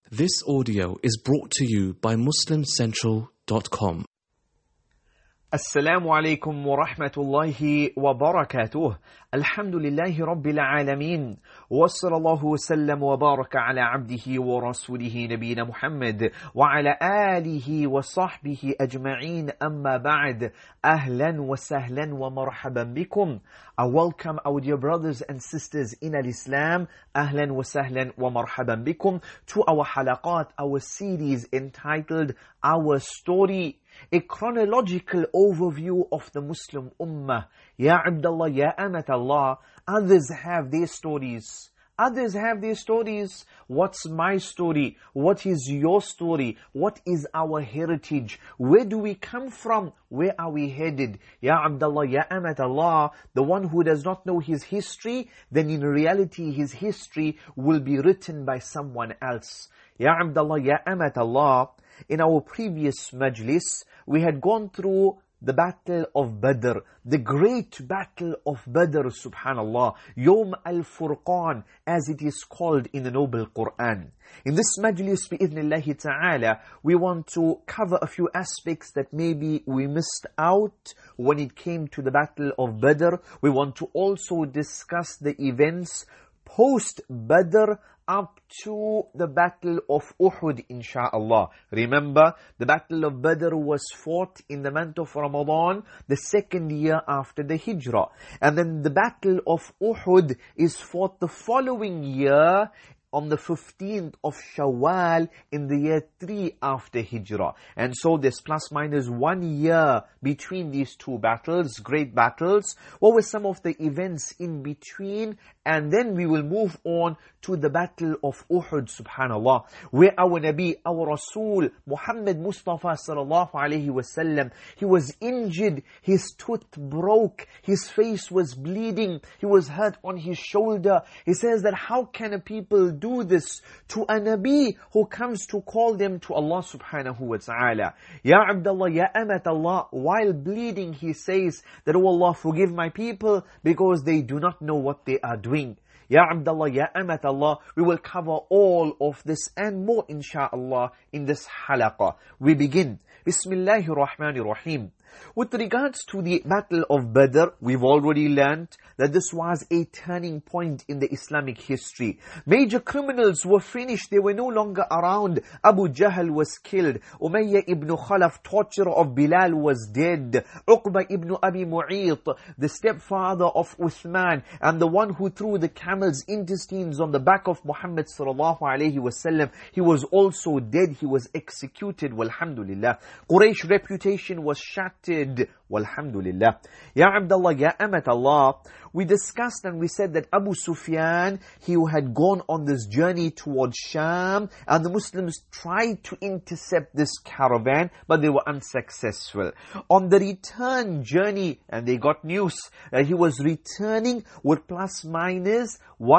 This audio is brought to you by MuslimCentral.com. السلام عليكم ورحمة الله وبركاته. الحمد لله رب العالمين، وصلى الله وسلم وبارك على عبده ورسوله نبينا محمد وعلى آله وصحبه أجمعين. أما بعد، أهلا وسهلا ومرحبا بكم. I welcome our dear brothers and sisters in Islam. أهلا وسهلا ومرحبا بكم to our halaqat, our series entitled Our Story, a chronological overview of the Muslim Ummah. Ya Abdullah, Ya Amatallah, others have their stories. Others have their stories. What's my story? What is your story? What is our heritage? Where do we come from? Where are we headed? Ya Abdullah, Ya Amatallah, the one who does not know his history, then in reality his history will be written by someone else. Ya Abdullah, Ya Amatallah, in our previous majlis, we had gone through the battle of Badr, the great battle of Badr, subhanallah, Yawm al-Furqan, as it is called in the Noble Quran. In this majlis, bi'idhnillahi ta'ala, we want to cover a few aspects that maybe we missed out when it came to the battle of Badr. We want to also discuss the events post-Badr up to the battle of Uhud, insha'Allah. Remember, the battle of Badr was fought in the month of Ramadan, the second year after the Hijrah. And then the battle of Uhud is fought the following year, on the 15th of Shawwal in the year 3 after Hijrah. And so there's plus minus 1 year between these two battles, great battles. What were some of the events in between? And then we will move on to the battle of Uhud, subhanallah, where our Nabi, our Rasul, Muhammad Mustafa sallallahu alayhi wasallam, he was injured, his tooth broke, his face was bleeding, he was hurt on his shoulder. He says that how can a people do this to a Nabi who comes to call them to Allah subhanahu wa ta'ala? Ya Abdullah, Ya Amatallah, while bleeding he says that, oh Allah, forgive my people because they do not know what they are doing. Ya Abdullah, Ya Amatallah, we will cover all of this and more insha'Allah in this halaqah. We begin. Bismillahir Rahmanir Rahim. With regards to the battle of Badr, we've already learned that this was a turning point in the Islamic history. Major criminals were finished, they were no longer around. Abu Jahl was killed. Umayyah ibn Khalaf, torturer of Bilal, was dead. Uqba ibn Abi Mu'ayt, the stepfather of Uthman, and the one who threw the camel's intestines on the back of Muhammad sallallahu alayhi wasallam, he was also dead, he was executed, walhamdulillah. Quraysh reputation was shattered, walhamdulillah. Ya Abdullah, Ya Amatallah, we discussed and we said that Abu Sufyan, he had gone on this journey towards Sham, and the Muslims tried to intercept this caravan, but they were unsuccessful. On the return journey, and they got news that he was returning with plus minus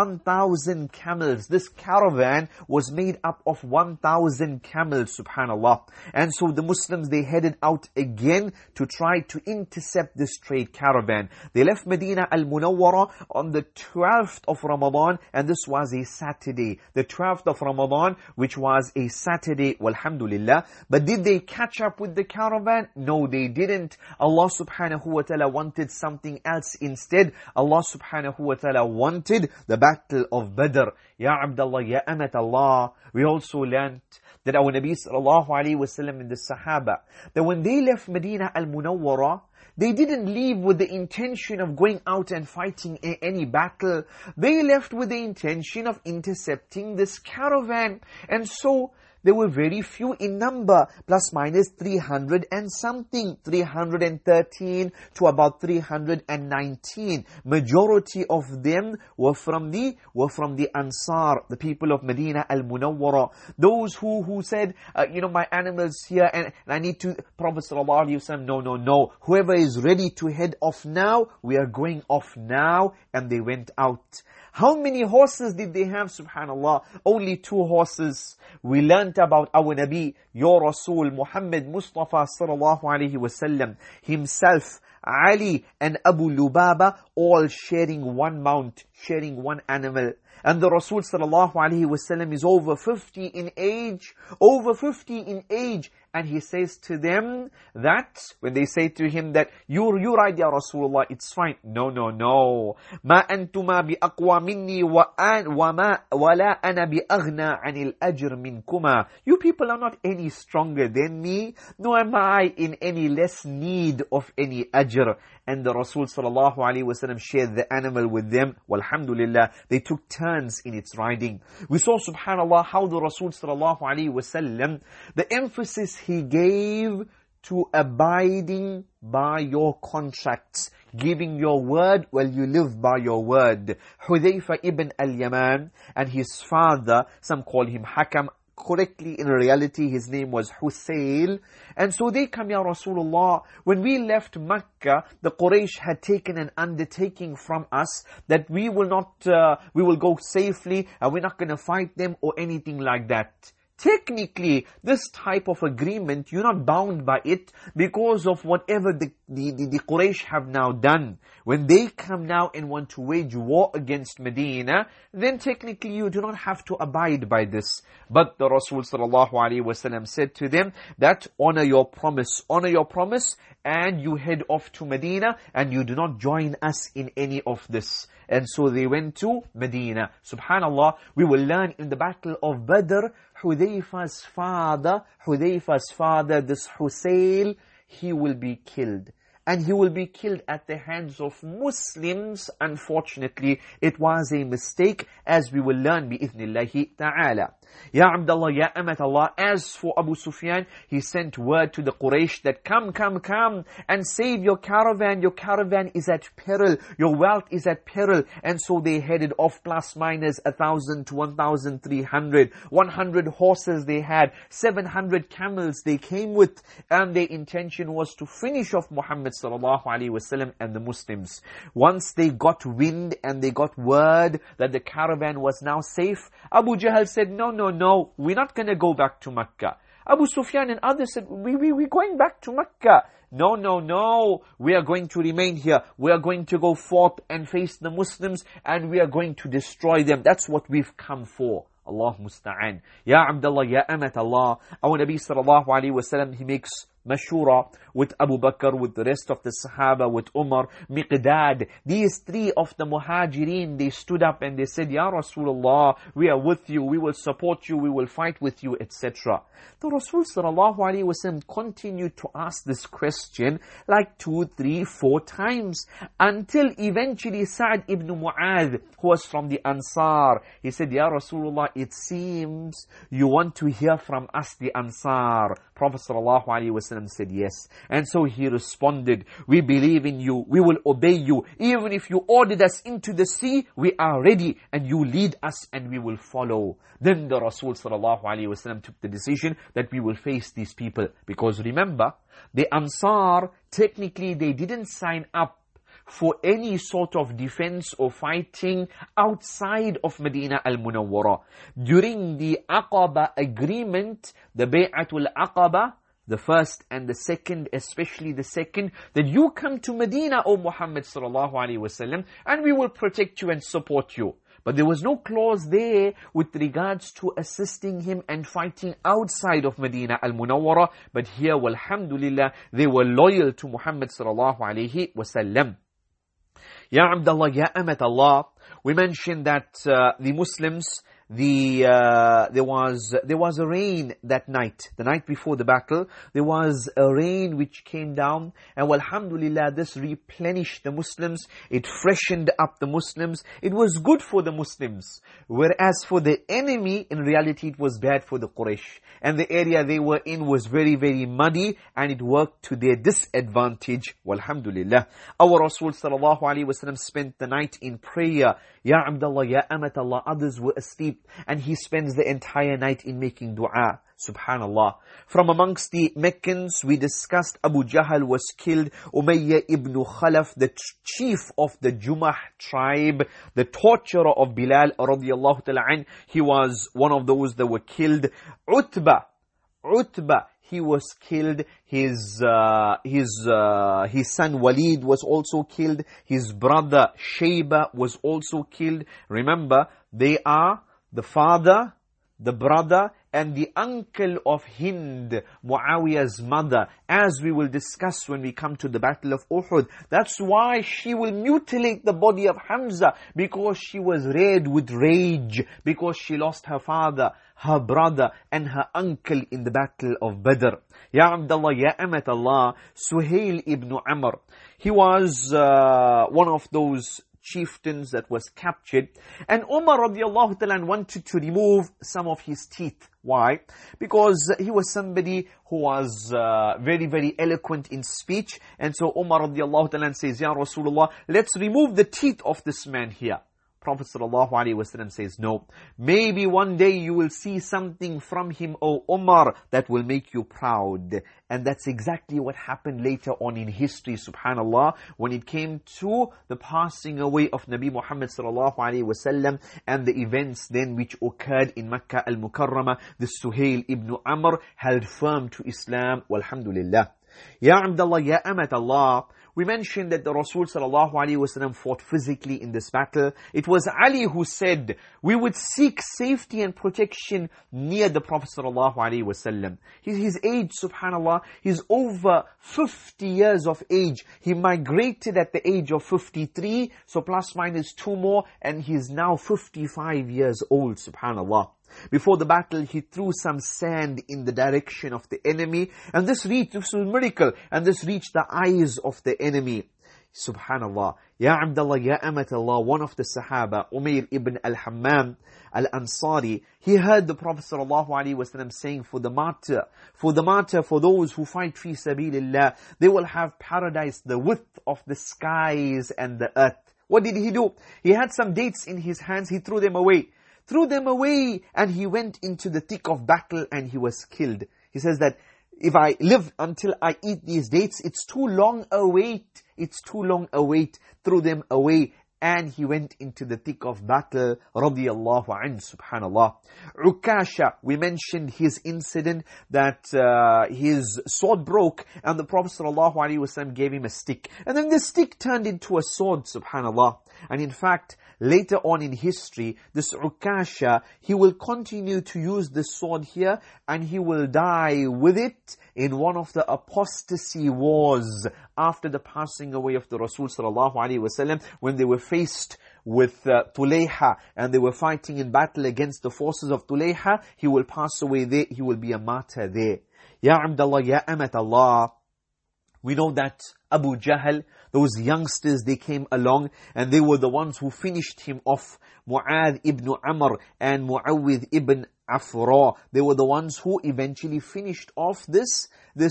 1,000 camels. This caravan was made up of 1,000 camels, subhanallah. And so the Muslims, they headed out again to try to intercept this trade caravan. They left Medina al-Munawwara on the 12th of Ramadan, and this was a Saturday. The 12th of Ramadan, which was a Saturday, walhamdulillah. But did they catch up with the caravan? No, they didn't. Allah subhanahu wa ta'ala wanted something else instead. Allah subhanahu wa ta'ala wanted the battle of Badr. Ya Abdullah, Ya Amatallah, we also learned that our Nabi sallallahu alayhi wasallam and the Sahaba, that when they left Medina al-Munawwara, they didn't leave with the intention of going out and fighting any battle. They left with the intention of intercepting this caravan. And so there were very few in number, plus minus 300 and something, 313 to about 319. Majority of them were from the Ansar, the people of Medina al-Munawwara. Those who said, my animals here and I need to, Prophet sallallahu alaihi wasallam, no. Whoever is ready to head off now, we are going off now. And they went out. How many horses did they have, subhanallah? Only 2 horses. We learnt about our Nabi, your Rasul, Muhammad Mustafa sallallahu alayhi wasallam, himself, Ali and Abu Lubaba, all sharing one mount, sharing one animal. And the Rasul sallallahu alaihi wasallam is over 50 in age, over 50 in age. And he says to them that, when they say to him that, you're right, Ya Rasulullah, it's fine. No. Ma antuma bi aqwa minni wa la ana bi aghna anil ajr minkuma. You people are not any stronger than me, nor am I in any less need of any ajr. And the Rasul sallallahu alaihi wasallam shared the animal with them. Walhamdulillah, they took turns in its riding. We saw, subhanallah, how the Rasul sallallahu alaihi wasallam, the emphasis he gave to abiding by your contracts, giving your word while you live by your word. Hudayfa ibn al-Yaman and his father, some call him Hakam, correctly in reality his name was Husayl. And so they come, Ya Rasulullah, when we left Makkah, the Quraysh had taken an undertaking from us that we will go safely and we're not going to fight them or anything like that. Technically, this type of agreement, you're not bound by it because of whatever the Quraysh have now done. When they come now and want to wage war against Medina, then technically you do not have to abide by this. But the Rasul sallallahu alaihi wasallam said to them that honor your promise, and you head off to Medina and you do not join us in any of this. And so they went to Medina. Subhanallah, we will learn in the battle of Badr, Hudayfa's father, this Husayl, he will be killed. And he will be killed at the hands of Muslims. Unfortunately, it was a mistake, as we will learn bi-idhnillahi ta'ala. Ya Abdullah, Ya Amat Allah, as for Abu Sufyan, he sent word to the Quraysh that come and save your caravan. Your caravan is at peril. Your wealth is at peril. And so they headed off plus minus 1,000 to 1,300. 100 horses they had. 700 camels they came with. And their intention was to finish off Muhammad sallallahu alaihi wasallam and the Muslims. Once they got wind and they got word that the caravan was now safe, Abu Jahl said, no, we're not going to go back to Makkah. Abu Sufyan and others said, we're going back to Makkah. No, we are going to remain here. We are going to go forth and face the Muslims and we are going to destroy them. That's what we've come for. Allah musta'an. Ya Abdullah, Ya Amat Allah, our Nabi sallallahu alayhi wa sallam, he makes mashura with Abu Bakr, with the rest of the Sahaba, with Umar, Miqdad. These three of the Muhajirin, they stood up and they said, Ya Rasulullah, we are with you, we will support you, we will fight with you, etc. The Rasul sallallahu alaihi wasallam continued to ask this question like 2, 3, 4 times until eventually Sa'd ibn Mu'adh, who was from the Ansar, he said, Ya Rasulullah, it seems you want to hear from us the Ansar. Prophet sallallahu alaihi wasallam said yes. And so he responded, we believe in you, we will obey you. Even if you ordered us into the sea, we are ready and you lead us and we will follow. Then the Rasul sallallahu alaihi wasallam took the decision that we will face these people. Because remember, the Ansar, technically they didn't sign up for any sort of defense or fighting outside of Medina al-Munawwara. During the Aqaba agreement, the Bay'atul Aqaba, the first and the second, especially the second, that you come to Medina, O Muhammad sallallahu alaihi wasallam, and we will protect you and support you. But there was no clause there with regards to assisting him and fighting outside of Medina al-Munawwara. But here, walhamdulillah, they were loyal to Muhammad sallallahu alaihi wasallam. Ya Abdullah, Ya Amat Allah, we mentioned that the Muslims, there was a rain that night, the night before the battle. There was a rain which came down, and alhamdulillah, this replenished the Muslims. It freshened up the Muslims. It was good for the Muslims. Whereas for the enemy, in reality, it was bad for the Quraysh. And the area they were in was very, very muddy, and it worked to their disadvantage. Walhamdulillah. Our Rasul sallallahu alaihi wasallam spent the night in prayer. Ya Abdullah, Ya Amat Allah, others were asleep, and he spends the entire night in making dua. Subhanallah. From amongst the Meccans, we discussed Abu Jahl was killed. Umayyah ibn Khalaf, the chief of the Jumah tribe, the torturer of Bilal radiyallahu ta'ala an, he was one of those that were killed. Utbah, he was killed. His son Walid was also killed. His brother Shayba was also killed. Remember, They are the father, the brother, and the uncle of Hind, Muawiyah's mother, as we will discuss when we come to the Battle of Uhud. That's why she will mutilate the body of Hamza, because she was red with rage, because she lost her father, her brother, and her uncle in the Battle of Badr. Ya Abdullah, Ya Amat Allah, Suhail ibn Amr. He was one of those chieftains that was captured, and Umar radiallahu ta'ala wanted to remove some of his teeth. Why? Because he was somebody who was very, very eloquent in speech, and so Umar radiallahu ta'ala says, Ya Rasulullah, let's remove the teeth of this man here. Prophet sallallahu alaihi wasallam says, no, maybe one day you will see something from him, O Umar, that will make you proud. And that's exactly what happened later on in history, subhanallah, when it came to the passing away of Nabi Muhammad sallallahu alaihi wasallam and the events then which occurred in Makkah al-Mukarramah. The Suhail ibn Amr held firm to Islam, walhamdulillah. Ya Abdullah, Ya Amat Allah, we mentioned that the Rasul sallallahu alaihi wasallam fought physically in this battle. It was Ali who said, we would seek safety and protection near the Prophet sallallahu alaihi wasallam. His age, subhanallah, he's over 50 years of age. He migrated at the age of 53, so plus minus 2 more, and he's now 55 years old, subhanallah. Before the battle, he threw some sand in the direction of the enemy, and this was a miracle, and this reached the eyes of the enemy. Subhanallah. Ya Abdullah, Ya Amat Allah, one of the Sahaba, Umayr ibn al-Hammam al-Ansari, he heard the Prophet ﷺ saying, for the martyr, for those who fight fi sabilillah, they will have paradise the width of the skies and the earth. What did he do? He had some dates in his hands, he threw them away, and he went into the thick of battle and he was killed. He says that if I live until I eat these dates, it's too long a wait. Threw them away, and he went into the thick of battle, radiyallahu anhu, subhanallah. Ukasha, we mentioned his incident that his sword broke, and the Prophet ﷺ gave him a stick. And then the stick turned into a sword, subhanallah. And in fact, later on in history, this Ukasha, he will continue to use this sword here, and he will die with it in one of the apostasy wars after the passing away of the Rasul sallallahu alaihi wasallam, when they were faced with Tulayha and they were fighting in battle against the forces of Tulayha. He will pass away there, he will be a martyr there. Ya Abdullah, Ya Amat Allah, we know that Abu Jahl, those youngsters, they came along and they were the ones who finished him off. Mu'adh ibn Amr and Mu'awwidh ibn Afra, they were the ones who eventually finished off this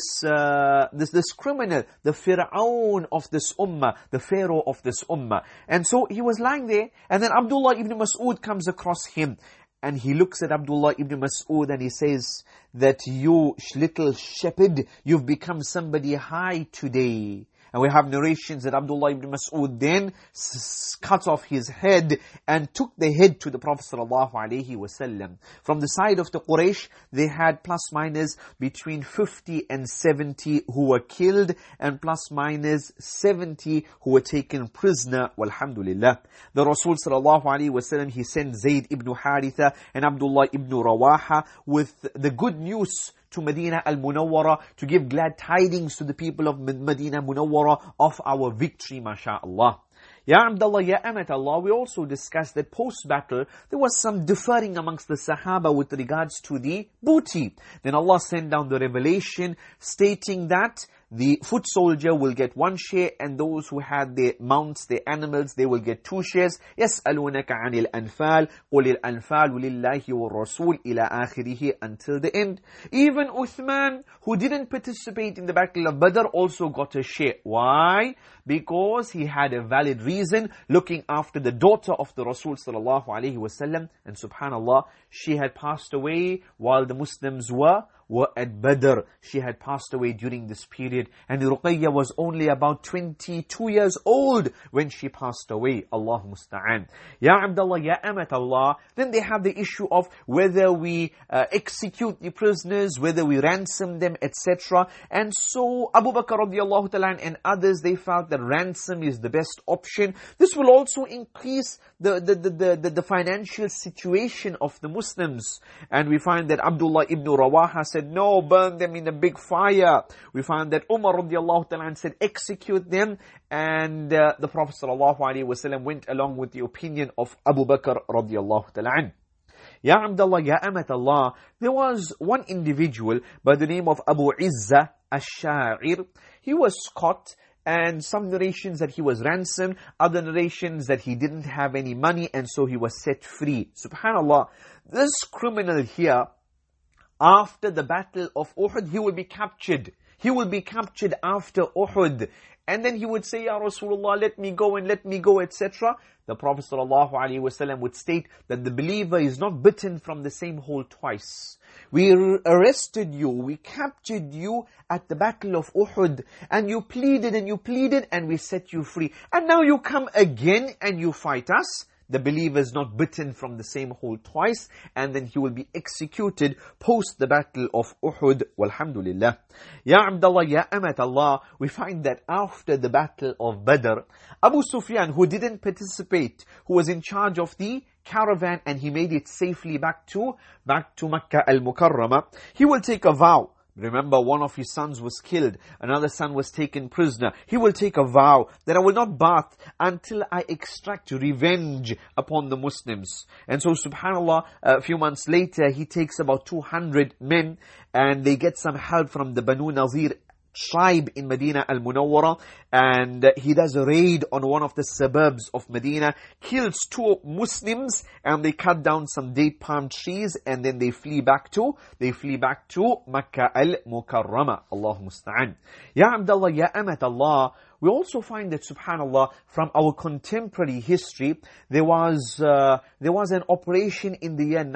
criminal, the Fir'aun of this ummah, the Pharaoh of this ummah. And so he was lying there, and then Abdullah ibn Mas'ud comes across him. And he looks at Abdullah ibn Mas'ud and he says that you little shepherd, you've become somebody high today. And we have narrations that Abdullah ibn Mas'ud then cut off his head and took the head to the Prophet ﷺ. From the side of the Quraysh, they had plus minus between 50 and 70 who were killed, and plus minus 70 who were taken prisoner, walhamdulillah. The Rasul ﷺ, he sent Zayd ibn Haritha and Abdullah ibn Rawaha with the good news to Medina al-Munawwara, to give glad tidings to the people of Medina Munawwara of our victory, masha'Allah. Ya Abdullah, Ya Amat Allah, we also discussed that post-battle, there was some differing amongst the Sahaba with regards to the booty. Then Allah sent down the revelation stating that the foot soldier will get 1 share, and those who had their mounts, their animals, they will get 2 shares. يَسْأَلُونَكَ عَنِ الْأَنْفَالِ قُلِ الْأَنْفَالُ لِلَّهِ وَالرَّسُولِ إِلَىٰ آخِرِهِ, until the end. Even Uthman, who didn't participate in the Battle of Badr, also got a share. Why? Because he had a valid reason, looking after the daughter of the Rasul sallallahu alaihi wasallam, and subhanallah, she had passed away while the Muslims were at Badr. She had passed away during this period, and Ruqayya was only about 22 years old when she passed away. Allah musta'an. Ya Abdullah, Ya Amat Allah. Then they have the issue of whether we execute the prisoners, whether we ransom them, etc. And so Abu Bakr radiallahu ta'ala and others, they felt that that ransom is the best option. This will also increase the financial situation of the Muslims. And we find that Abdullah ibn Rawaha said, no, burn them in a big fire. We find that Umar radiallahu ta'ala said, execute them. And the Prophet sallallahu alaihi wasallam went along with the opinion of Abu Bakr radiallahu ta'ala. Ya Abdullah, Ya Amat Allah, there was one individual by the name of Abu Izzah Ash-Sha'ir. He was caught, and some narrations that he was ransomed, other narrations that he didn't have any money, and so he was set free. Subhanallah, this criminal here, after the battle of Uhud, he will be captured. He will be captured after Uhud. And then he would say, Ya Rasulullah, let me go and let me go, etc. The Prophet ﷺ would state that the believer is not bitten from the same hole twice. We arrested you, we captured you at the battle of Uhud, and you pleaded and we set you free. And now you come again and you fight us. The believer is not bitten from the same hole twice, and then he will be executed post the battle of Uhud. Walhamdulillah. Ya Abdullah, Ya Amat Allah, we find that after the battle of Badr, Abu Sufyan, who didn't participate, who was in charge of the caravan, and he made it safely back to Makkah al-Mukarramah, he will take a vow. Remember, one of his sons was killed, another son was taken prisoner. He will take a vow that I will not bath until I extract revenge upon the Muslims. And so subhanallah, a few months later, he takes about 200 men, and they get some help from the Banu Nazir tribe in Medina al-Munawwara, and he does a raid on one of the suburbs of Medina, kills 2 Muslims, and they cut down some date palm trees, and then they flee back to Makkah al-Mukarramah. Allahu musta'an. Ya Abdullah, Ya Amat Allah, we also find that subhanallah, from our contemporary history, there was an operation in the year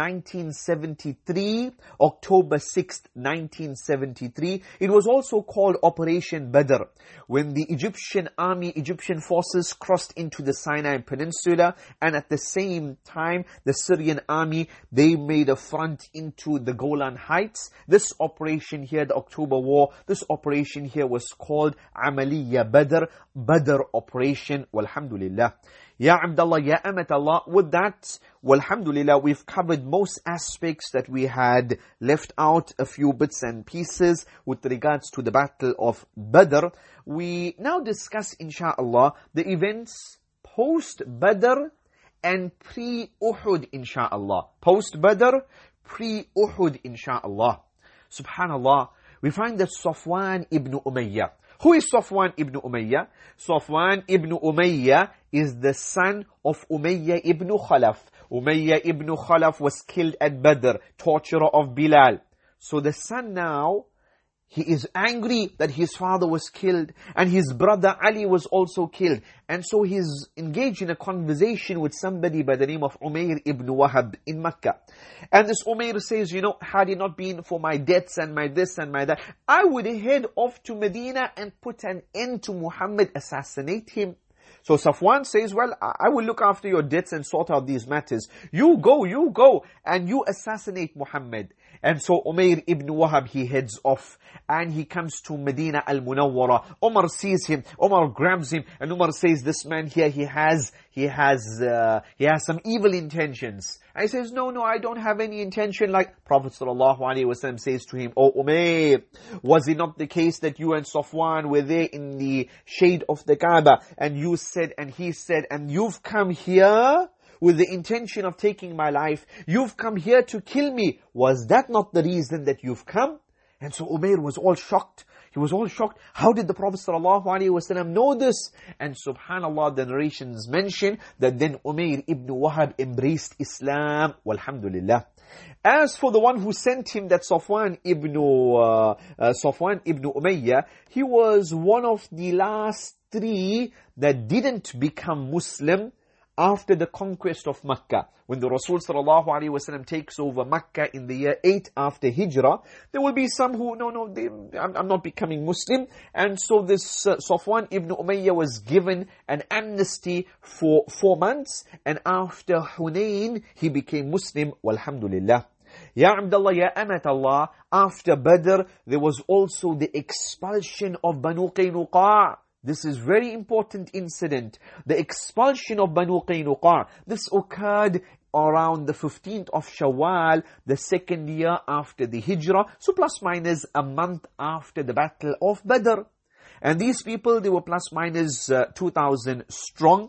1973, October 6th, 1973. It was also called Operation Badr, when the Egyptian forces crossed into the Sinai Peninsula, and at the same time, the Syrian army, they made a front into the Golan Heights. This operation here, the October War, this operation here was called Amaliyya Badr operation. Walhamdulillah. Ya Abdullah, Ya Amat Allah, with that, walhamdulillah, we've covered most aspects that we had left out, a few bits and pieces with regards to the battle of Badr. We now discuss, insha'Allah, the events post-Badr and pre-Uhud, insha'Allah. Post-Badr, pre-Uhud, insha'Allah. Subhanallah, we find that Safwan ibn Umayyah. Who is Safwan ibn Umayyah? Safwan ibn Umayyah is the son of Umayyah ibn Khalaf. Umayyah ibn Khalaf was killed at Badr, torturer of Bilal. So the son now, he is angry that his father was killed, and his brother Ali was also killed. And so he's engaged in a conversation with somebody by the name of Umayr ibn Wahab in Makkah. And this Umayr says, had it not been for my debts and my this and my that, I would head off to Medina and put an end to Muhammad, assassinate him. So Safwan says, well, I will look after your debts and sort out these matters. You go, and you assassinate Muhammad. And so Umayr ibn Wahab, he heads off, and he comes to Medina al-Munawwara. Umar sees him, Umar grabs him, and Umar says, this man here, he has some evil intentions. And he says, no, I don't have any intention. Like Prophet ﷺ says to him, oh Umayr, was it not the case that you and Safwan were there in the shade of the Kaaba, and you said, and he said, and you've come here with the intention of taking my life, you've come here to kill me. Was that not the reason that you've come? And so Umayr was all shocked. He was all shocked. How did the Prophet ﷺ know this? And subhanallah, the narrations mention that then Umayr ibn Wahab embraced Islam. Walhamdulillah. As for the one who sent him, that Safwan ibn Umayyah, he was one of the last 3 that didn't become Muslim after the conquest of Makkah. When the Rasul ﷺ takes over Makkah in the year 8 after Hijrah, there will be some who, I'm not becoming Muslim. And so this Safwan ibn Umayyah was given an amnesty for 4 months. And after Hunayn, he became Muslim. Walhamdulillah. Ya Abdullah, Ya Amat Allah, after Badr, there was also the expulsion of Banu Qaynuqa. This is very important incident. The expulsion of Banu Qaynuqa. This occurred around the 15th of Shawwal, the second year after the Hijrah. So plus minus a month after the Battle of Badr. And these people, they were plus minus 2,000 strong.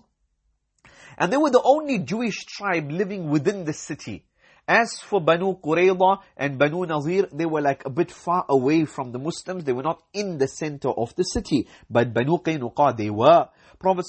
And they were the only Jewish tribe living within the city. As for Banu Qurayza and Banu Nazir, they were like a bit far away from the Muslims. They were not in the center of the city. But Banu Qaynuqa, they were. Prophet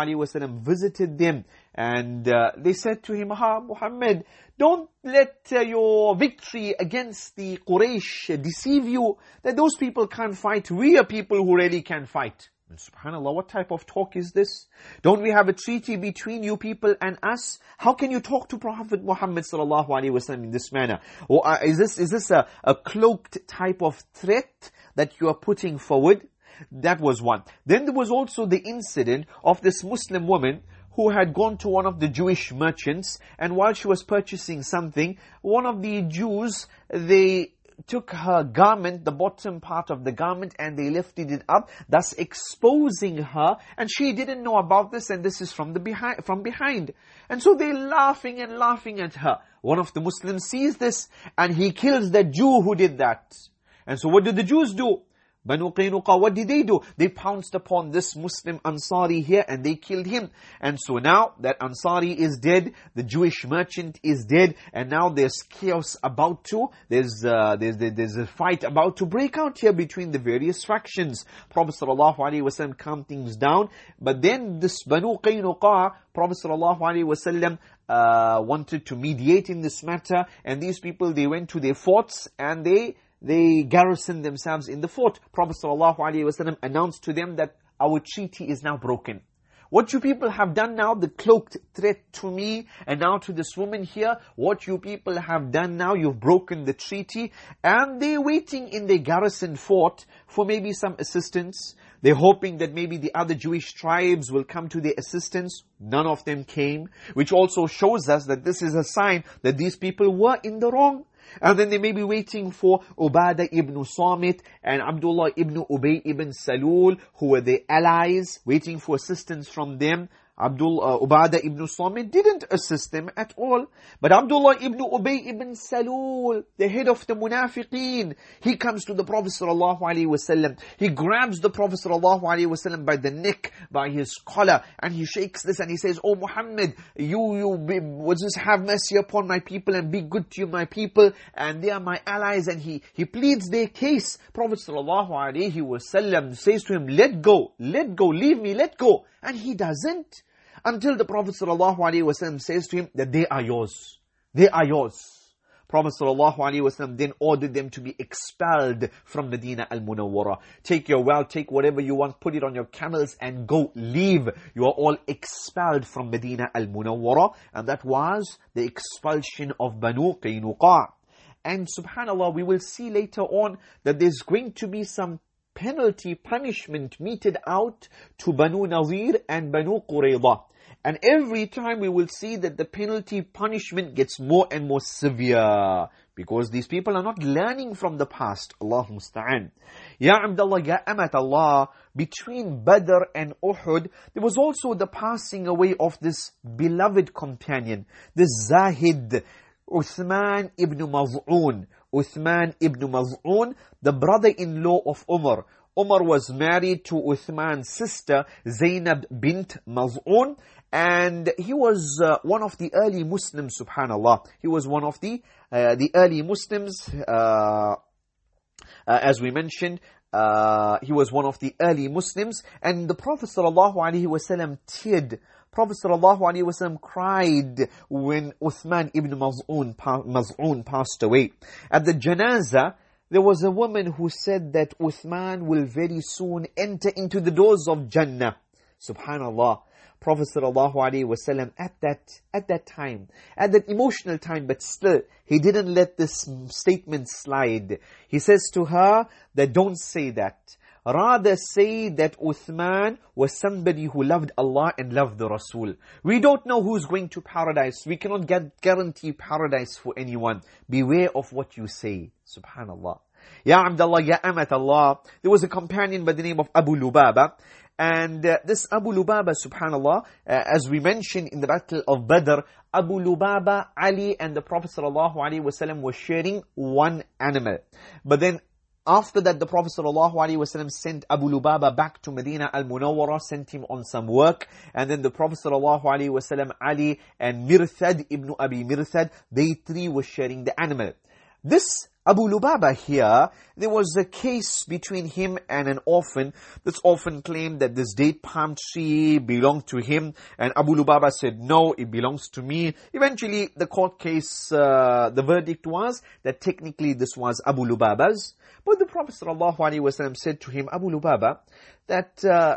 ﷺ visited them and they said to him, Muhammad, don't let your victory against the Quraysh deceive you, that those people can't fight. We are people who really can fight. And subhanAllah, what type of talk is this? Don't we have a treaty between you people and us? How can you talk to Prophet Muhammad ﷺ in this manner? Or is this a cloaked type of threat that you are putting forward? That was one. Then there was also the incident of this Muslim woman who had gone to one of the Jewish merchants, and while she was purchasing something, one of the Jews, they took her garment, the bottom part of the garment, and they lifted it up, thus exposing her, and she didn't know about this, and this is from behind. And so they're laughing and laughing at her. One of the Muslims sees this, and he kills the Jew who did that. And so what did the Jews do? Banu Qaynuqa, what did they do? They pounced upon this Muslim Ansari here and they killed him. And so now that Ansari is dead, the Jewish merchant is dead, and now there's chaos about to, there's a fight about to break out here between the various factions. Prophet ﷺ calmed things down, but then this Banu Qaynuqa, Prophet ﷺ wanted to mediate in this matter, and these people, they went to their forts and they garrisoned themselves in the fort. Prophet ﷺ announced to them that our treaty is now broken. What you people have done now, the cloaked threat to me and now to this woman here, what you people have done now, you've broken the treaty. And they're waiting in the garrison fort for maybe some assistance. They're hoping that maybe the other Jewish tribes will come to their assistance. None of them came, which also shows us that this is a sign that these people were in the wrong. And then they may be waiting for Ubadah ibn Samit and Abdullah ibn Ubay ibn Salul, who were their allies, waiting for assistance from them. Ubadah ibn Samit didn't assist them at all. But Abdullah ibn Ubay ibn Salul, the head of the Munafiqeen, he comes to the Prophet ﷺ. He grabs the Prophet ﷺ by the neck, by his collar, and he shakes this and he says, "Oh Muhammad, you just have mercy upon my people and be good to my people, and they are my allies." And he pleads their case. Prophet ﷺ says to him, let go, leave me, let go. And he doesn't. Until the Prophet ﷺ says to him that they are yours. They are yours. Prophet ﷺ then ordered them to be expelled from Medina al-Munawwara. Take your wealth, take whatever you want, put it on your camels and go, leave. You are all expelled from Medina al-Munawwara. And that was the expulsion of Banu Qaynuqa. And subhanAllah, we will see later on that there's going to be some penalty, punishment meted out to Banu Nazir and Banu Qurayza. And every time we will see that the penalty, punishment gets more and more severe. Because these people are not learning from the past. Allahu musta'an. Ya Abdullah, Ya Amat Allah, between Badr and Uhud, there was also the passing away of this beloved companion, this Zahid, Uthman ibn Maz'un. Uthman ibn Maz'un, the brother-in-law of Umar. Umar was married to Uthman's sister, Zainab bint Maz'un, and he was one of the early Muslims, subhanAllah. He was one of the early Muslims, as we mentioned. He was one of the early Muslims, and the Prophet ﷺ teared. Prophet ﷺ cried when Uthman ibn Maz'un passed away. At the janazah, there was a woman who said that Uthman will very soon enter into the doors of Jannah. Subhanallah. Prophet ﷺ at that time, at that emotional time, but still, he didn't let this statement slide. He says to her that don't say that. Rather say that Uthman was somebody who loved Allah and loved the Rasul. We don't know who's going to paradise. We cannot guarantee paradise for anyone. Beware of what you say. Subhanallah. Ya Abdullah, Ya Amat Allah. There was a companion by the name of Abu Lubaba. And this Abu Lubaba, subhanallah, as we mentioned in the Battle of Badr, Abu Lubaba, Ali and the Prophet ﷺ were sharing one animal. But then after that, the Prophet ﷺ sent Abu Lubaba back to Medina al-Munawwara, sent him on some work. And then the Prophet ﷺ, Ali and Mirthad ibn Abi Mirthad, they three were sharing the animal. This Abu Lubaba here, there was a case between him and an orphan. This orphan claimed that this date palm tree belonged to him, and Abu Lubaba said, no, it belongs to me. Eventually, the court case, the verdict was that technically this was Abu Lubaba's. But the Prophet ﷺ said to him, Abu Lubaba, that,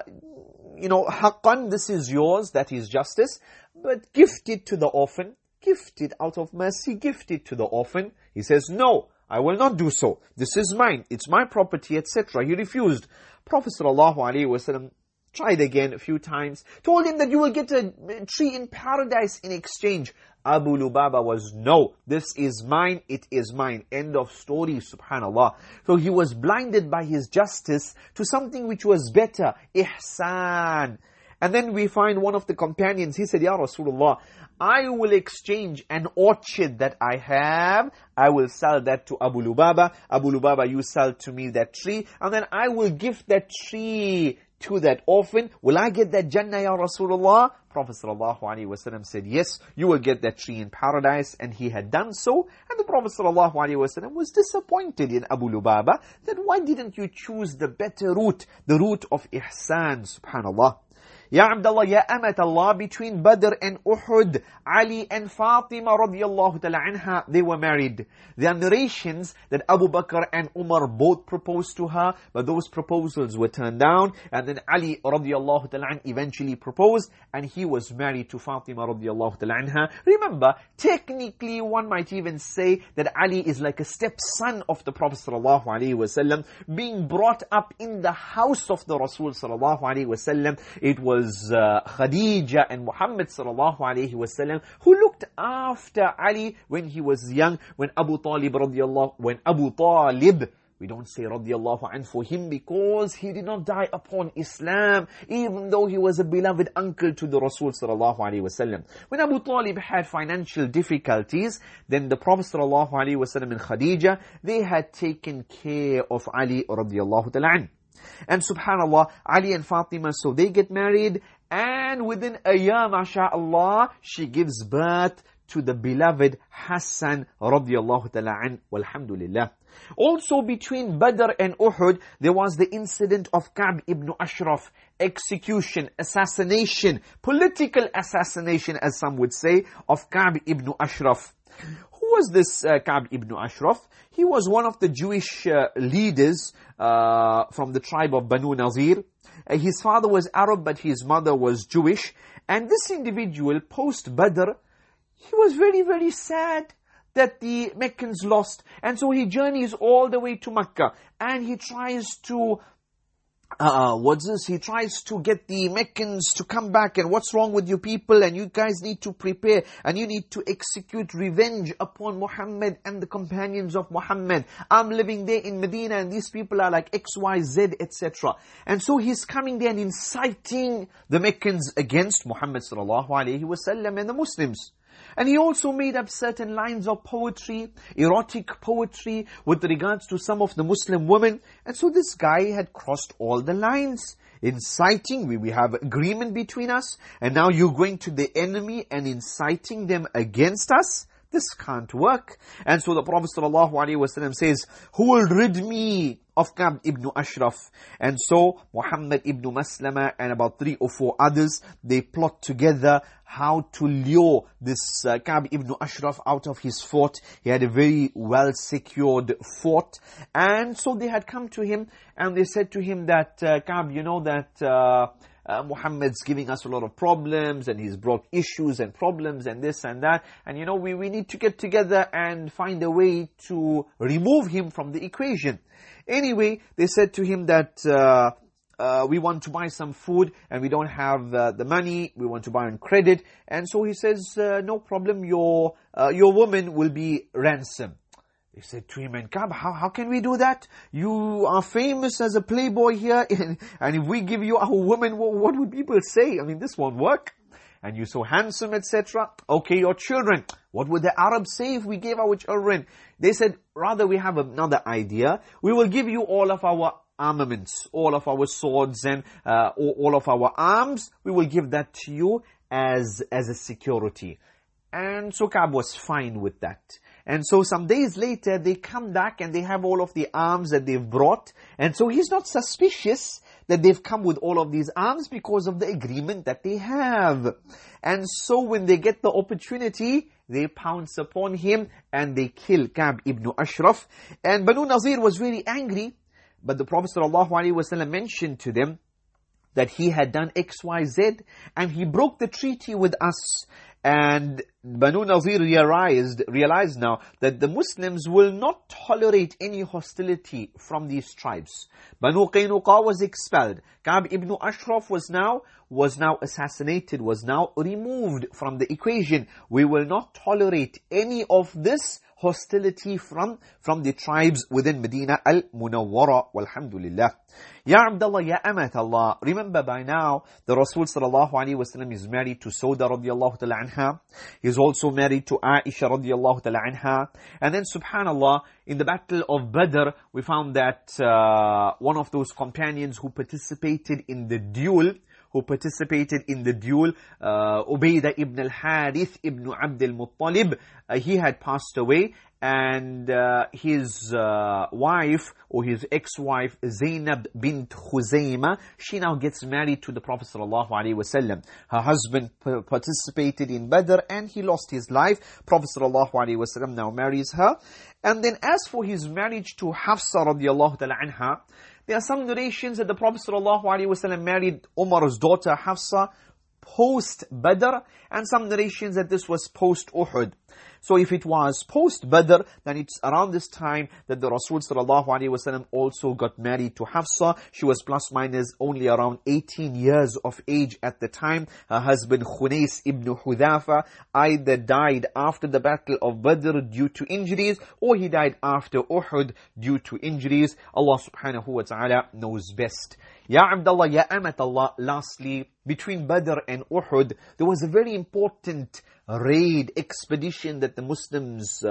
haqqan, this is yours, that is justice, but gift it to the orphan. Gift it out of mercy, gift it to the orphan. He says, no, I will not do so. This is mine. It's my property, etc. He refused. Prophet ﷺ tried again a few times, told him that you will get a tree in paradise in exchange. Abu Lubaba was, no, this is mine, it is mine. End of story, subhanallah. So he was blinded by his justice to something which was better, ihsan. And then we find one of the companions, he said, Ya Rasulullah, I will exchange an orchard that I have, I will sell that to Abu Lubaba. Abu Lubaba, you sell to me that tree, and then I will give that tree to that orphan. Will I get that Jannah, Ya Rasulullah? Prophet ﷺ said, yes, you will get that tree in paradise. And he had done so. And the Prophet ﷺ was disappointed in Abu Lubaba, that why didn't you choose the better route, the route of ihsan, subhanallah. Ya Abdullah, Ya Amat Allah, between Badr and Uhud, Ali and Fatima radiallahu ta'ala anha, they were married. There are narrations that Abu Bakr and Umar both proposed to her, but those proposals were turned down. And then Ali radiallahu ta'ala anha eventually proposed, and he was married to Fatima radiallahu ta'ala anha. Remember, technically one might even say that Ali is like a stepson of the Prophet sallallahu alaihi wasallam, being brought up in the house of the Rasul sallallahu alaihi wasallam. It was Khadija and Muhammad sallallahu alaihi wasallam who looked after Ali when he was young, when Abu Talib, we don't say radiallahu anhu for him because he did not die upon Islam, even though he was a beloved uncle to the Rasul sallallahu alaihi wasallam. When Abu Talib had financial difficulties, then the Prophet sallallahu alaihi wasallam and Khadija, they had taken care of Ali radiallahu ta'ala anhu. And subhanallah, Ali and Fatima, so they get married, and within a year, masha'Allah, she gives birth to the beloved Hassan radiallahu ta'ala an, walhamdulillah. Also between Badr and Uhud, there was the incident of Ka'b ibn Ashraf, execution, assassination, political assassination as some would say, of Ka'b ibn Ashraf. Who was this Ka'b ibn Ashraf? He was one of the Jewish leaders from the tribe of Banu Nazir. His father was Arab, but his mother was Jewish. And this individual, post-Badr, he was very, very sad that the Meccans lost. And so he journeys all the way to Mecca. And he tries to he tries to get the Meccans to come back, and what's wrong with you people, and you guys need to prepare, and you need to execute revenge upon Muhammad and the companions of Muhammad. I'm living there in Medina, and these people are like X, Y, Z, etc. And so he's coming there and inciting the Meccans against Muhammad sallallahu alaihi wasallam and the Muslims. And he also made up certain lines of poetry, erotic poetry, with regards to some of the Muslim women. And so this guy had crossed all the lines. Inciting, we have agreement between us, and now you're going to the enemy and inciting them against us? This can't work. And so the Prophet ﷺ says, who will rid me of Ka'b ibn Ashraf? And so Muhammad ibn Maslama and about 3 or 4 others, they plot together how to lure this Ka'b ibn Ashraf out of his fort. He had a very well secured fort. And so they had come to him and they said to him that, Ka'b, you know that Muhammad's giving us a lot of problems, and he's brought issues and problems and this and that, and you know, we need to get together and find a way to remove him from the equation. Anyway, they said to him that we want to buy some food and we don't have the money, we want to buy on credit. And so he says, no problem, your woman will be ransom. They said to him, and Ka'b, how can we do that? You are famous as a playboy here, and if we give you our woman, what would people say? I mean, this won't work. And you're so handsome, etc. Okay, your children. What would the Arabs say if we gave our children? They said, rather we have another idea. We will give you all of our armaments, all of our swords and all of our arms. We will give that to you as a security. And so Ka'b was fine with that. And so some days later, they come back and they have all of the arms that they've brought. And so he's not suspicious that they've come with all of these arms because of the agreement that they have. And so when they get the opportunity, they pounce upon him and they kill Ka'b ibn Ashraf. And Banu Nazir was very angry. But the Prophet ﷺ mentioned to them that he had done X, Y, Z, and he broke the treaty with us. And Banu Nazir realized now that the Muslims will not tolerate any hostility from these tribes. Banu Qaynuqa was expelled. Ka'b ibn Ashraf was now assassinated, was now removed from the equation. We will not tolerate any of this hostility from the tribes within Medina al-Munawwara, walhamdulillah. Ya Abdullah, Ya Amat Allah. Remember by now, the Rasul sallallahu alayhi wa sallam is married to Sauda radiallahu ta'ala anha. He's also married to Aisha radiallahu ta'ala anha. And then subhanallah, in the battle of Badr, we found that one of those companions who participated in the duel, Ubaidah ibn al-Harith ibn Abd al-Muttalib, he had passed away, and his wife, or his ex-wife, Zainab bint Khuzaymah, she now gets married to the Prophet ﷺ. Her husband participated in Badr and he lost his life. Prophet ﷺ now marries her. And then as for his marriage to Hafsa radiallahu ta'ala anha, there are some narrations that the Prophet ﷺ married Umar's daughter Hafsa post-Badr, and some narrations that this was post-Uhud. So if it was post-Badr, then it's around this time that the Rasul ﷺ also got married to Hafsa. She was plus minus only around 18 years of age at the time. Her husband Khunais ibn Hudhafa either died after the battle of Badr due to injuries, or he died after Uhud due to injuries. Allah subhanahu wa ta'ala knows best. Ya Abdullah, Ya Amat Allah, lastly, between Badr and Uhud, there was a very important raid expedition that the Muslims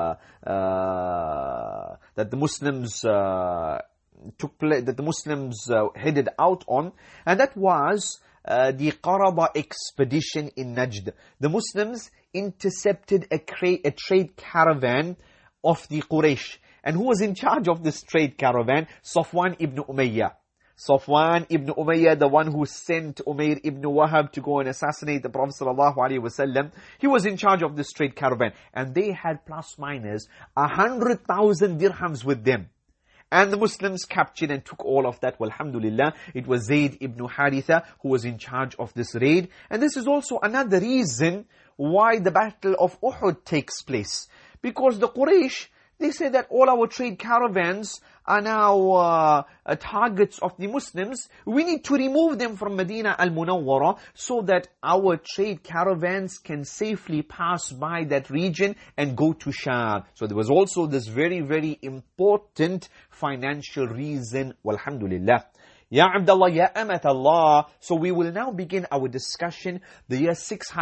headed out on, and that was the Qarada expedition in Najd. The Muslims intercepted a trade caravan of the Quraysh. And who was in charge of this trade caravan? Safwan ibn Umayyah. Safwan ibn Umayyah, the one who sent Umayr ibn Wahab to go and assassinate the Prophet ﷺ, he was in charge of this trade caravan. And they had plus minus 100,000 dirhams with them. And the Muslims captured and took all of that. Walhamdulillah, it was Zayd ibn Haritha who was in charge of this raid. And this is also another reason why the battle of Uhud takes place. Because the Quraysh, they say that all our trade caravans are now targets of the Muslims. We need to remove them from Medina al-Munawwara so that our trade caravans can safely pass by that region and go to Sham. So there was also this very, very important financial reason. Walhamdulillah. Ya Abdullah, Ya Amat Allah. So we will now begin our discussion. The year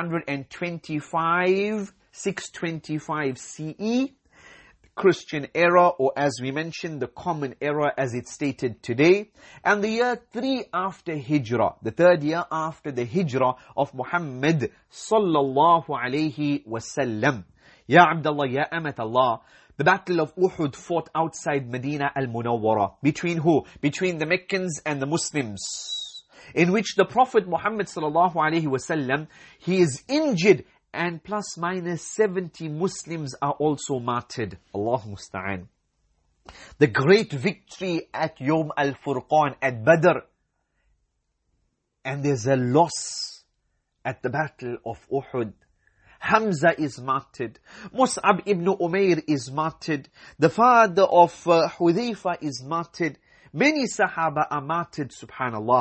625 CE. Christian era, or as we mentioned, the common era as it's stated today, and the year 3 after Hijrah, the third year after the Hijrah of Muhammad sallallahu alayhi wasallam. Ya Abdullah, Ya Amat Allah, the battle of Uhud fought outside Medina al-Munawwara. Between who? Between the Meccans and the Muslims, in which the Prophet Muhammad sallallahu alayhi wasallam, he is injured, and plus minus 70 Muslims are also martyred. Allahu Musta'an. The great victory at Yawm al-Furqan, at Badr. And there's a loss at the battle of Uhud. Hamza is martyred. Mus'ab ibn Umair is martyred. The father of Hudhayfa is martyred. Many Sahaba are martyred, subhanallah.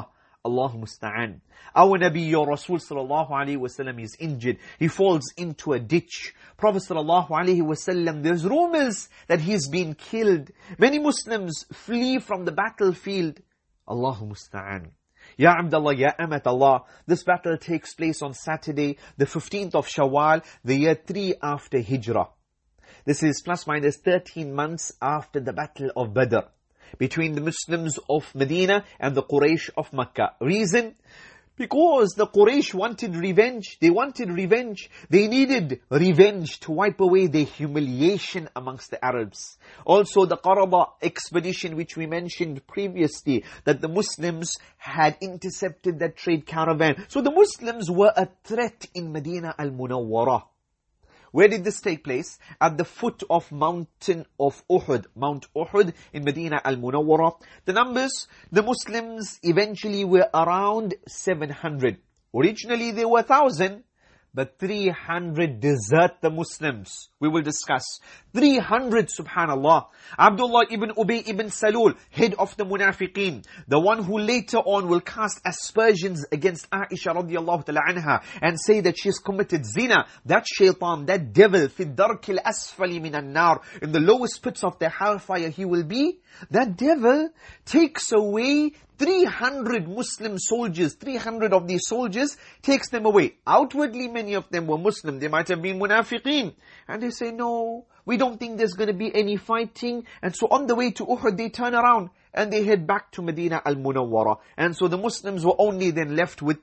Allahu musta'an. Our Nabi, your Rasul sallallahu alayhi wasallam is injured. He falls into a ditch. Prophet sallallahu alayhi wasallam, there's rumors that he's been killed. Many Muslims flee from the battlefield. Allahu musta'an. Ya Abdullah, Ya Amat Allah, this battle takes place on Saturday, the 15th of Shawwal, the year 3 after Hijrah. This is plus minus 13 months after the Battle of Badr, between the Muslims of Medina and the Quraysh of Makkah. Reason? Because the Quraysh wanted revenge. They wanted revenge. They needed revenge to wipe away their humiliation amongst the Arabs. Also the Qaraba expedition, which we mentioned previously, that the Muslims had intercepted that trade caravan. So the Muslims were a threat in Medina al-Munawwarah. Where did this take place? At the foot of mountain of Uhud, Mount Uhud in Medina al-Munawwarah. The numbers, the Muslims eventually were around 700. Originally they were 1,000, but 300 desert the Muslims. We will discuss. 300, subhanallah. Abdullah ibn Ubay ibn Salul, head of the Munafiqeen, the one who later on will cast aspersions against Aisha radiallahu ta'ala anha and say that she has committed zina. That shaitan, that devil, fi darkil asfali minan nar, in the lowest pits of the hellfire he will be. That devil takes away 300 Muslim soldiers, 300 of these soldiers, takes them away. Outwardly, many of them were Muslim. They might have been Munafiqeen. And they say, no, we don't think there's going to be any fighting. And so on the way to Uhud, they turn around and they head back to Medina al-Munawwarah. And so the Muslims were only then left with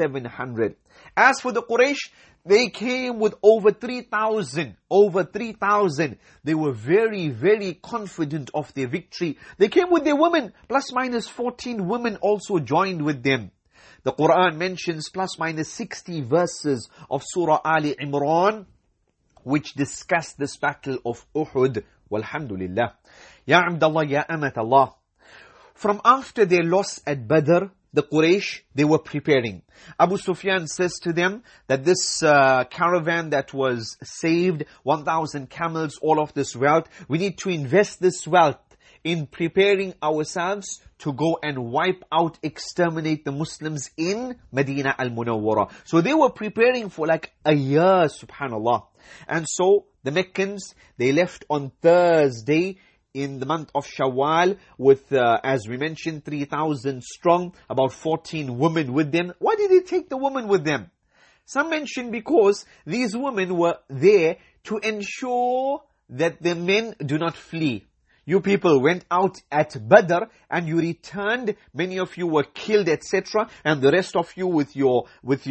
700. As for the Quraysh, they came with over 3,000. Over 3,000. They were very, very confident of their victory. They came with their women. Plus minus 14 women also joined with them. The Quran mentions plus minus 60 verses of Surah Ali Imran, which discuss this battle of Uhud. Walhamdulillah. Ya Abdullah, Ya Amat Allah. From after their loss at Badr, the Quraysh, they were preparing. Abu Sufyan says to them that this caravan that was saved, 1,000 camels, all of this wealth, we need to invest this wealth in preparing ourselves to go and wipe out, exterminate the Muslims in Medina al-Munawwarah. So they were preparing for like a year, subhanallah. And so the Meccans, they left on Thursday in the month of Shawwal with, as we mentioned, 3,000 strong, about 14 women with them. Why did they take the women with them? Some mention because these women were there to ensure that the men do not flee. You people went out at Badr and you returned. Many of you were killed, etc. And the rest of you with your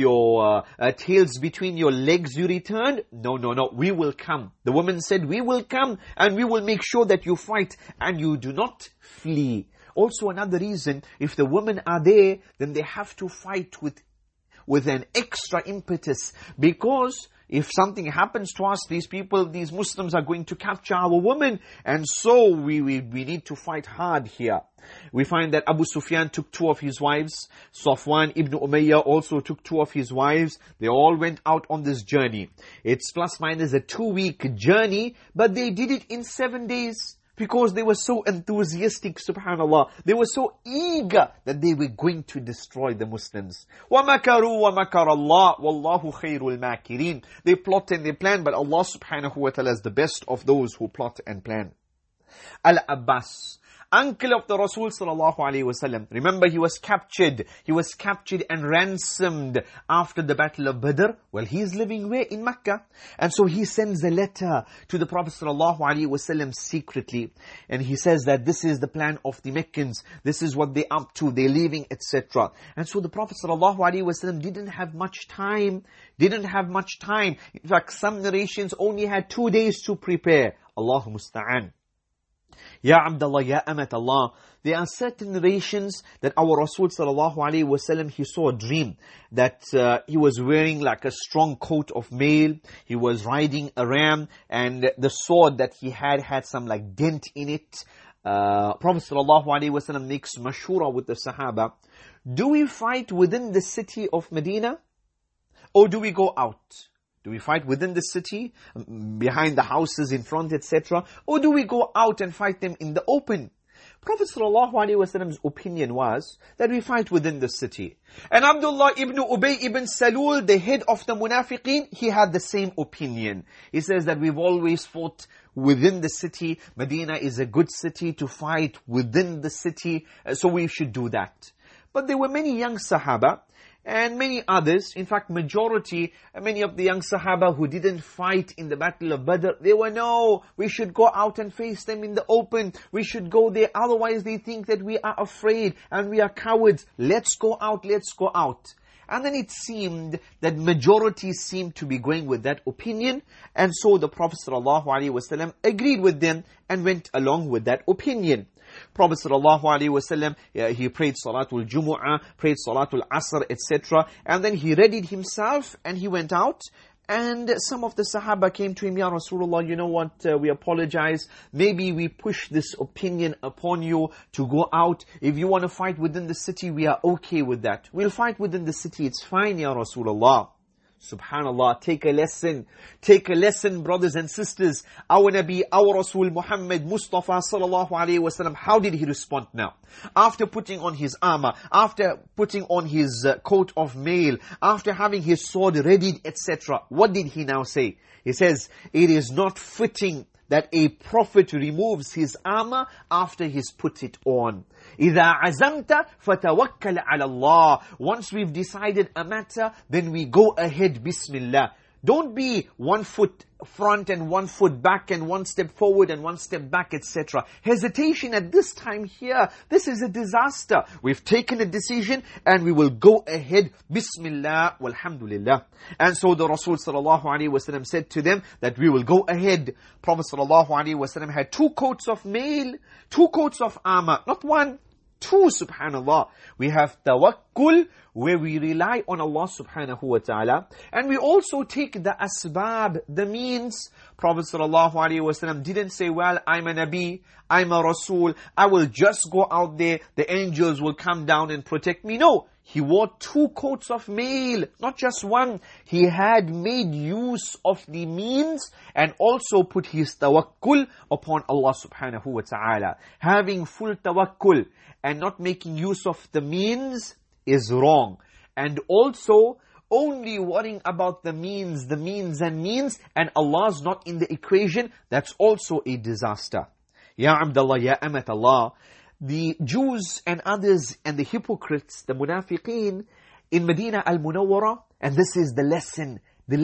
tails between your legs, you returned. No, we will come. The woman said, we will come and we will make sure that you fight and you do not flee. Also another reason, if the women are there, then they have to fight with an extra impetus, because if something happens to us, these people, these Muslims are going to capture our women. And so we need to fight hard here. We find that Abu Sufyan took 2 of his wives. Safwan ibn Umayyah also took 2 of his wives. They all went out on this journey. It's plus minus a 2-week journey, but they did it in 7 days. Because they were so enthusiastic, subhanallah. They were so eager that they were going to destroy the Muslims. وَمَكَرُوا وَمَكَرَ اللَّهُ وَاللَّهُ خَيْرُ الْمَاكِرِينَ. They plot and they plan, but Allah subhanahu wa ta'ala is the best of those who plot and plan. Al-Abbas, uncle of the Rasul sallallahu alaihi wasallam. Remember, he was captured. He was captured and ransomed after the Battle of Badr. Well, he is living where? In Mecca. And so he sends a letter to the Prophet sallallahu alaihi wasallam secretly. And he says that this is the plan of the Meccans. This is what they're up to. They're leaving, etc. And so the Prophet sallallahu alaihi wasallam didn't have much time. In fact, some narrations only had 2 days to prepare. Allahu musta'an. Ya Abdullah, Ya Amat Allah. There are certain narrations that our Rasul sallallahu alaihi wasallam, he saw a dream that he was wearing like a strong coat of mail. He was riding a ram, and the sword that he had some like dent in it. Prophet sallallahu alaihi wasallam makes mashura with the Sahaba. Do we fight within the city of Medina, or do we go out? Do we fight within the city, behind the houses, in front, etc.? Or do we go out and fight them in the open? Prophet ﷺ's opinion was that we fight within the city. And Abdullah ibn Ubay ibn Salul, the head of the munafiqeen, he had the same opinion. He says that we've always fought within the city. Medina is a good city to fight within the city, so we should do that. But there were many young Sahaba, and many others, in fact majority, many of the young Sahaba who didn't fight in the battle of Badr, they were, no, we should go out and face them in the open. We should go there, otherwise they think that we are afraid and we are cowards. Let's go out, let's go out. And then it seemed that majority seemed to be going with that opinion, and so the Prophet ﷺ agreed with them and went along with that opinion. Prophet ﷺ, he prayed Salatul Jumu'ah, prayed Salatul Asr, etc. And then he readied himself and he went out. And some of the Sahaba came to him, Ya Rasulullah, you know what, we apologize. Maybe we push this opinion upon you to go out. If you want to fight within the city, we are okay with that. We'll fight within the city, it's fine, Ya Rasulullah. Subhanallah, take a lesson. Take a lesson, brothers and sisters. Our Nabi, our Rasul Muhammad Mustafa sallallahu alayhi wasallam, how did he respond now? After putting on his armor, after putting on his coat of mail, after having his sword readied, etc. What did he now say? He says, it is not fitting that a prophet removes his armor after he's put it on. إِذَا عَزَمْتَ فَتَوَكَّلْ عَلَى اللَّهِ. Once we've decided a matter, then we go ahead, Bismillah. Don't be 1 foot front and 1 foot back and 1 step forward and 1 step back, etc. Hesitation at this time here, this is a disaster. We've taken a decision and we will go ahead, Bismillah, walhamdulillah. And so the Rasul sallallahu alaihi wasallam said to them that we will go ahead. Prophet sallallahu alaihi wasallam had 2 coats of mail, 2 coats of armor, not 1, 2, subhanallah. We have tawakkul, where we rely on Allah subhanahu wa ta'ala. And we also take the asbab, the means. Prophet sallallahu alaihi wasallam didn't say, well, I'm a Nabi, I'm a Rasul, I will just go out there, the angels will come down and protect me. No, he wore 2 coats of mail, not just 1. He had made use of the means and also put his tawakkul upon Allah subhanahu wa ta'ala. Having full tawakkul and not making use of the means is wrong. And also, only worrying about the means and Allah's not in the equation, that's also a disaster. Ya Abdullah, Ya Amat Allah, the Jews and others and the hypocrites, the munafiqeen in Medina al-Munawwara, and this is the lesson,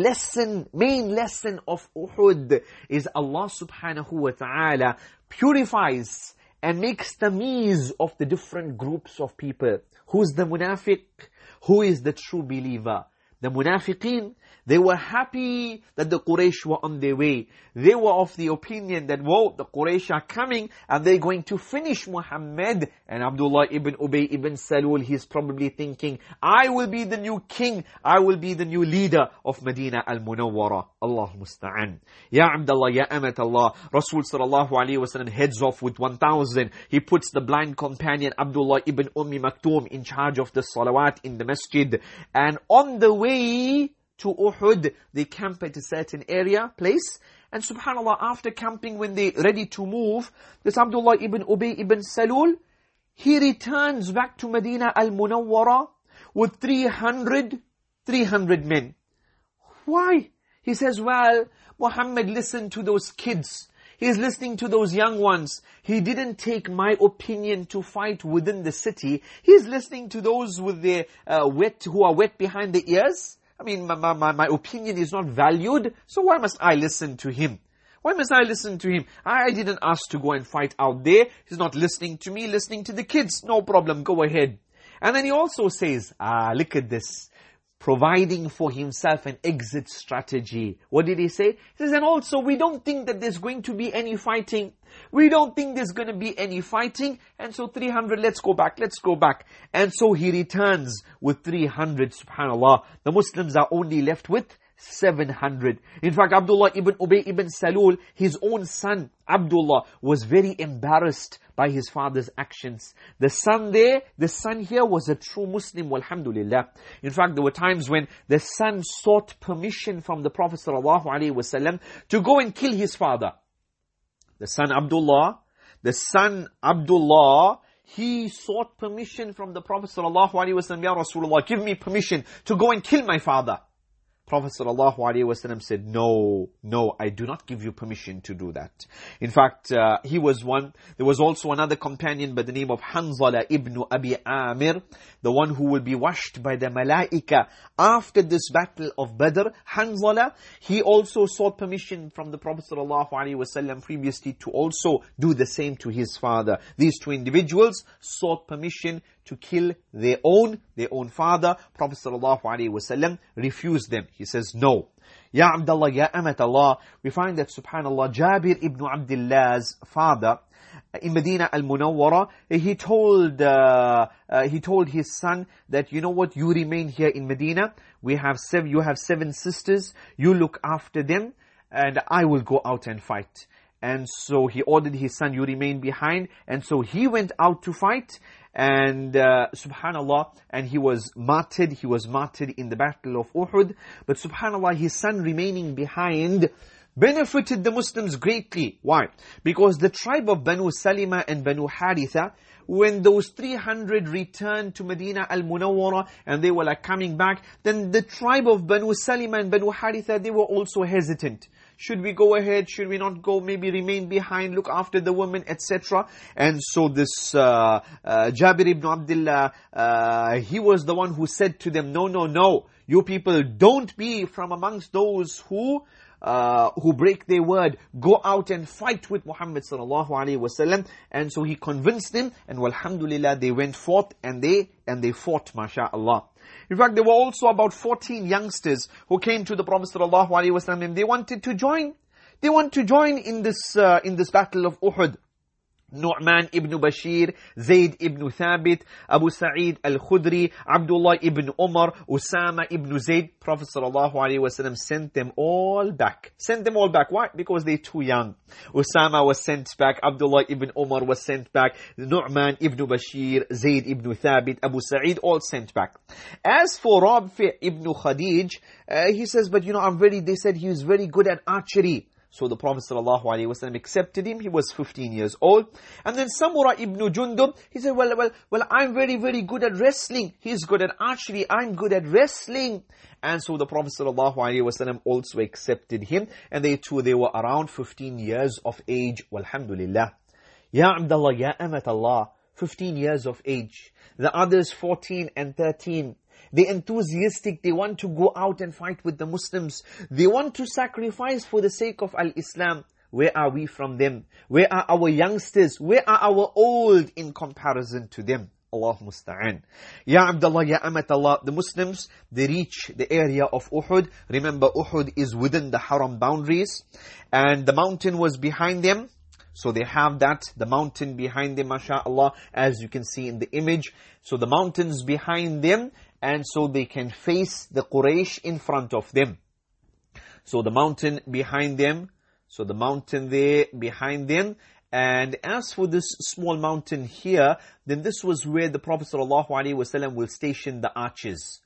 main lesson of Uhud, is Allah subhanahu wa ta'ala purifies and makes tamyiz of the different groups of people. Who's the munafiq? Who is the true believer? The munafiqeen, they were happy that the Quraysh were on their way. They were of the opinion that, whoa, the Quraysh are coming and they're going to finish Muhammad. And Abdullah ibn Ubay ibn Salul, he's probably thinking, I will be the new king. I will be the new leader of Medina al-Munawwara. Allah musta'an. Ya Abdullah, Ya Amat Allah. Rasul sallallahu alayhi wasallam heads off with 1,000. He puts the blind companion Abdullah ibn Maktoum in charge of the salawat in the masjid. And on the way to Uhud, they camp at a certain place. And subhanAllah, after camping, when they're ready to move, this Abdullah ibn Ubay ibn Salul, he returns back to Medina al-Munawwara with 300 men. Why? He says, well, Muhammad listened to those kids. He's listening to those young ones. He didn't take my opinion to fight within the city. He's listening to those with their who are wet behind the ears. I mean, my opinion is not valued, so why must I listen to him? Why must I listen to him? I didn't ask to go and fight out there. He's not listening to me, listening to the kids. No problem, go ahead. And then he also says, look at this. Providing for himself an exit strategy. What did he say? He says, and also we don't think that there's going to be any fighting. We don't think there's going to be any fighting. And so 300, let's go back. And so he returns with 300, subhanAllah. The Muslims are only left with 700. In fact, Abdullah ibn Ubay ibn Salul, his own son, Abdullah, was very embarrassed by his father's actions. The son here was a true Muslim, walhamdulillah. In fact, there were times when the son sought permission from the Prophet ﷺ to go and kill his father. The son Abdullah, the son Abdullah, he sought permission from the Prophet ﷺ, Ya Rasulullah, give me permission to go and kill my father. Prophet ﷺ said, no, I do not give you permission to do that. In fact, he was one. There was also another companion by the name of Hanzala ibn Abi Amir, the one who will be washed by the Malaika after this battle of Badr. Hanzala, he also sought permission from the Prophet ﷺ previously to also do the same to his father. These two individuals sought permission to kill their own father. Prophet ﷺ refused them. He says, no. Ya Abdullah, Ya Amat Allah. We find that, subhanallah, Jabir ibn Abdullah's father, in Medina al-Munawwara, he told his son that, you know what, you remain here in Medina. You have 7 sisters. You look after them, and I will go out and fight. And so he ordered his son, you remain behind. And so he went out to fight. And subhanallah, and he was martyred in the battle of Uhud. But subhanallah, his son remaining behind benefited the Muslims greatly. Why? Because the tribe of Banu Salima and Banu Haritha, when those 300 returned to Medina al-Munawwara and they were like coming back, then the tribe of Banu Salima and Banu Haritha, they were also hesitant. Should we go ahead? Should we not go? Maybe remain behind, look after the women, etc. And so this Jabir ibn Abdullah, he was the one who said to them, no, you people don't be from amongst those who break their word. Go out and fight with Muhammad sallallahu alaihi wasallam. And so he convinced them, and alhamdulillah, they went forth and they fought, masha'Allah. In fact, there were also about 14 youngsters who came to the Prophet ﷺ and they wanted to join. They want to join in this battle of Uhud. Nu'man ibn Bashir, Zayd ibn Thabit, Abu Sa'id al-Khudri, Abdullah ibn Umar, Usama ibn Zayd. Prophet ﷺ sent them all back. Why? Because they're too young. Usama was sent back, Abdullah ibn Umar was sent back, Nu'man ibn Bashir, Zayd ibn Thabit, Abu Sa'id, all sent back. As for Rafi ibn Khadij, he says, but they said he was very good at archery. So the Prophet ﷺ accepted him. He was 15 years old. And then Samura ibn Jundub, he said, well, I'm very, very good at wrestling. He's good at archery. I'm good at wrestling. And so the Prophet ﷺ also accepted him. And they were around 15 years of age. Walhamdulillah. Ya Abdullah, Ya Amat Allah. 15 years of age. The others 14 and 13. They're enthusiastic. They want to go out and fight with the Muslims. They want to sacrifice for the sake of Al-Islam. Where are we from them? Where are our youngsters? Where are our old in comparison to them? Allah musta'an. Ya Abdullah, Ya Amat Allah. The Muslims, they reach the area of Uhud. Remember, Uhud is within the Haram boundaries. And the mountain was behind them. So they have the mountain behind them, mashallah, as you can see in the image. So the mountain's behind them, and so they can face the Quraysh in front of them. So the mountain behind them, so the mountain there behind them. And as for this small mountain here, then this was where the Prophet ﷺ will station the archers.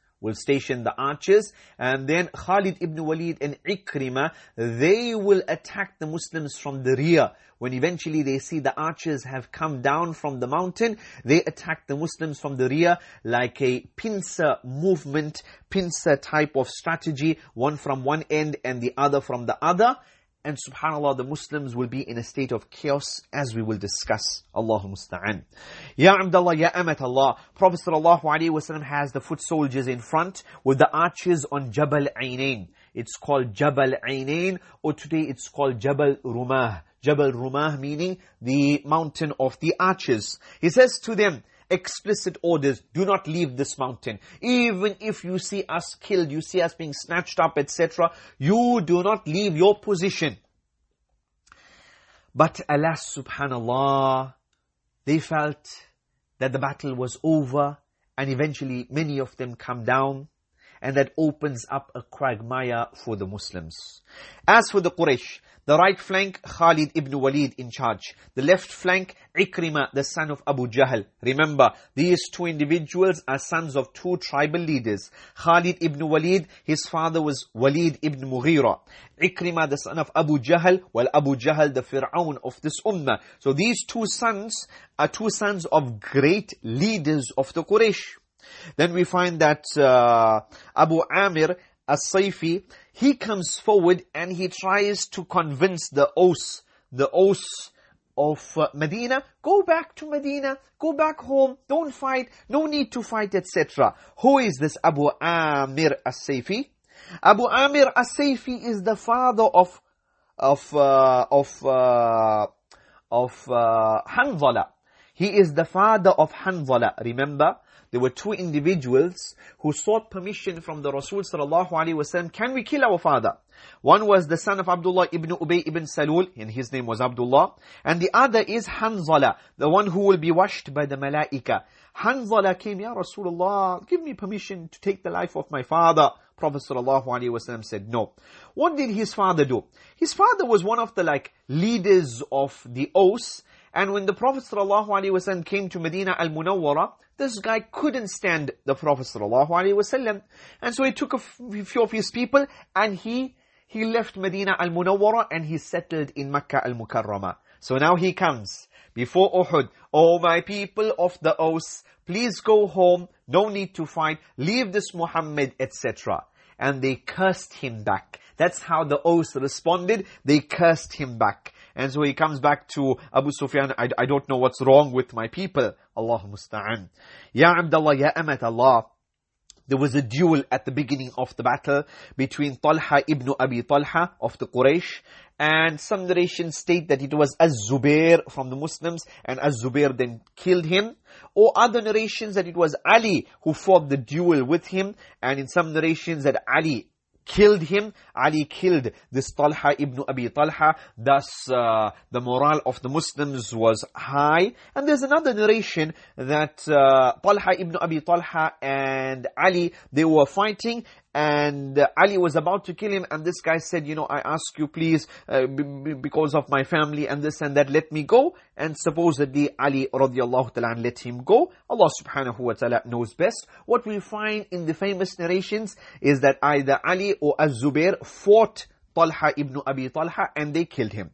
And then Khalid ibn Walid and Ikrimah, they will attack the Muslims from the rear. When eventually they see the archers have come down from the mountain, they attack the Muslims from the rear like a pincer movement, pincer type of strategy, one from one end and the other from the other. And subhanAllah, the Muslims will be in a state of chaos, as we will discuss. Allahu musta'an. Ya Abdullah, Ya Amat Allah. Prophet ﷺ has the foot soldiers in front with the archers on Jabal Ainain. It's called Jabal Ainain, or today it's called Jabal Rumah. Jabal Rumah meaning the mountain of the archers. He says to them, explicit orders, do not leave this mountain. Even if you see us killed, you see us being snatched up, etc., you do not leave your position. But alas, subhanallah, they felt that the battle was over, and eventually many of them come down. and that opens up a quagmire for the Muslims. As for the Quraysh, the right flank, Khalid ibn Walid in charge. The left flank, Ikrimah, the son of Abu Jahl. Remember, these two individuals are sons of two tribal leaders. Khalid ibn Walid, his father was Walid ibn Mughira. Ikrimah, the son of Abu Jahl, while Abu Jahl, the Fir'aun of this ummah. So these two sons are two sons of great leaders of the Quraysh. Then we find that Abu Amir as-Sayfi, he comes forward and he tries to convince the Aus of Medina, go back to Medina, go back home, don't fight, no need to fight, etc. Who is this Abu Amir as-Sayfi? Abu Amir as-Sayfi is the father of Hanzala. He is the father of Hanzala. Remember, there were two individuals who sought permission from the Rasul sallallahu alaihi wasallam. Can we kill our father? One was the son of Abdullah ibn Ubay ibn Salul, and his name was Abdullah. And the other is Hanzala, the one who will be washed by the Malaika. Hanzala came, Ya Rasulullah, give me permission to take the life of my father. Prophet sallallahu alaihi wasallam said no. What did his father do? His father was one of the leaders of the Aus. And when the Prophet ﷺ came to Medina al-Munawwara, this guy couldn't stand the Prophet ﷺ. And so he took a few of his people and he left Medina al-Munawwara and he settled in Makkah al-Mukarramah. So now he comes before Uhud. Oh, my people of the Aus, please go home. No need to fight. Leave this Muhammad, etc. And they cursed him back. That's how the Aus responded. They cursed him back. And so he comes back to Abu Sufyan, I don't know what's wrong with my people. Allahu musta'an. Ya Abdullah, Ya Amat Allah. There was a duel at the beginning of the battle between Talha ibn Abi Talha of the Quraysh, and some narrations state that it was Az-Zubair from the Muslims, and Az-Zubair then killed him. Or other narrations that it was Ali who fought the duel with him, and in some narrations that Ali killed him. Ali killed this Talha ibn Abi Talha. Thus, the morale of the Muslims was high. And there's another narration that Talha ibn Abi Talha and Ali, they were fighting. And Ali was about to kill him, and this guy said, I ask you please, because of my family and this and that, let me go. And supposedly Ali radiallahu ta'ala let him go. Allah subhanahu wa ta'ala knows best. What we find in the famous narrations is that either Ali or Az-Zubair fought Talha ibn Abi Talha and they killed him.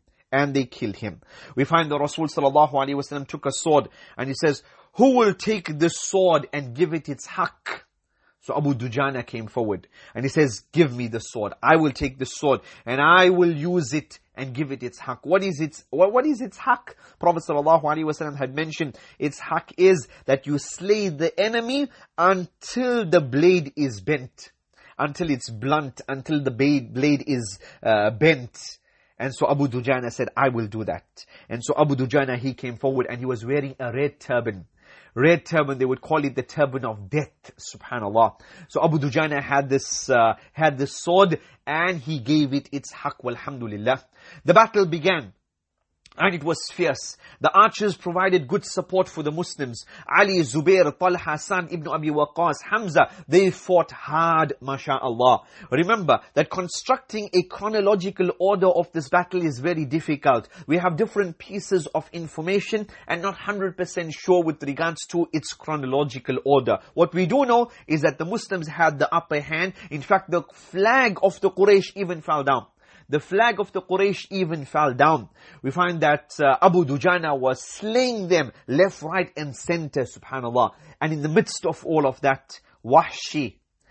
We find the Rasul sallallahu alaihi wasallam took a sword and he says, who will take this sword and give it its haqq? So Abu Dujana came forward and he says, give me the sword. I will take the sword and I will use it and give it its haqq. What is its haqq? Prophet ﷺ had mentioned its haqq is that you slay the enemy until the blade is bent, until it's blunt, until the blade is bent. And so Abu Dujana said, I will do that. And so Abu Dujana, he came forward and he was wearing a red turban. Red turban, they would call it the turban of death, subhanallah. So Abu Dujana had this sword and he gave it its haqq, walhamdulillah. The battle began. And it was fierce. The archers provided good support for the Muslims. Ali, Zubair, Talha, Sa'd ibn Abi Waqqas, Hamza, they fought hard, mashallah. Remember that constructing a chronological order of this battle is very difficult. We have different pieces of information and not 100% sure with regards to its chronological order. What we do know is that the Muslims had the upper hand. In fact, the flag of the Quraysh even fell down. The flag of the Quraysh even fell down. We find that Abu Dujana was slaying them left, right and center, subhanallah. And in the midst of all of that, Wahshi,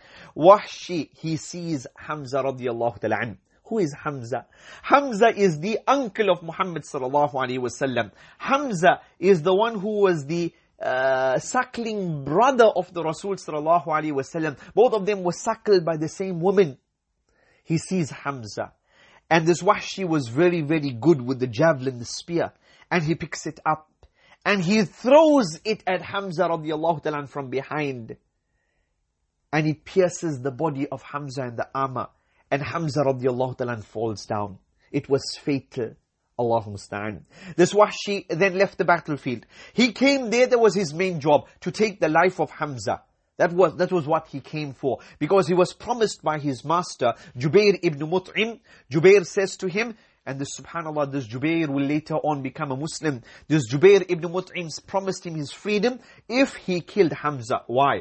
he sees Hamza radiallahu ta'ala anhu. Who is Hamza? Hamza is the uncle of Muhammad sallallahu alaihi wasallam. Hamza is the one who was the suckling brother of the Rasul sallallahu alaihi wasallam. Both of them were suckled by the same woman. He sees Hamza. And this Wahshi was very, very good with the javelin, the spear. And he picks it up. And he throws it at Hamza radiallahu ta'ala from behind. And it pierces the body of Hamza and the armor. And Hamza radiallahu ta'ala falls down. It was fatal. Allahu musta'an. This Wahshi then left the battlefield. He came there was his main job, to take the life of Hamza. That was what he came for. Because he was promised by his master, Jubair ibn Mut'im. Jubair says to him, and this, subhanAllah, this Jubair will later on become a Muslim. This Jubair ibn Mut'im promised him his freedom if he killed Hamza. Why?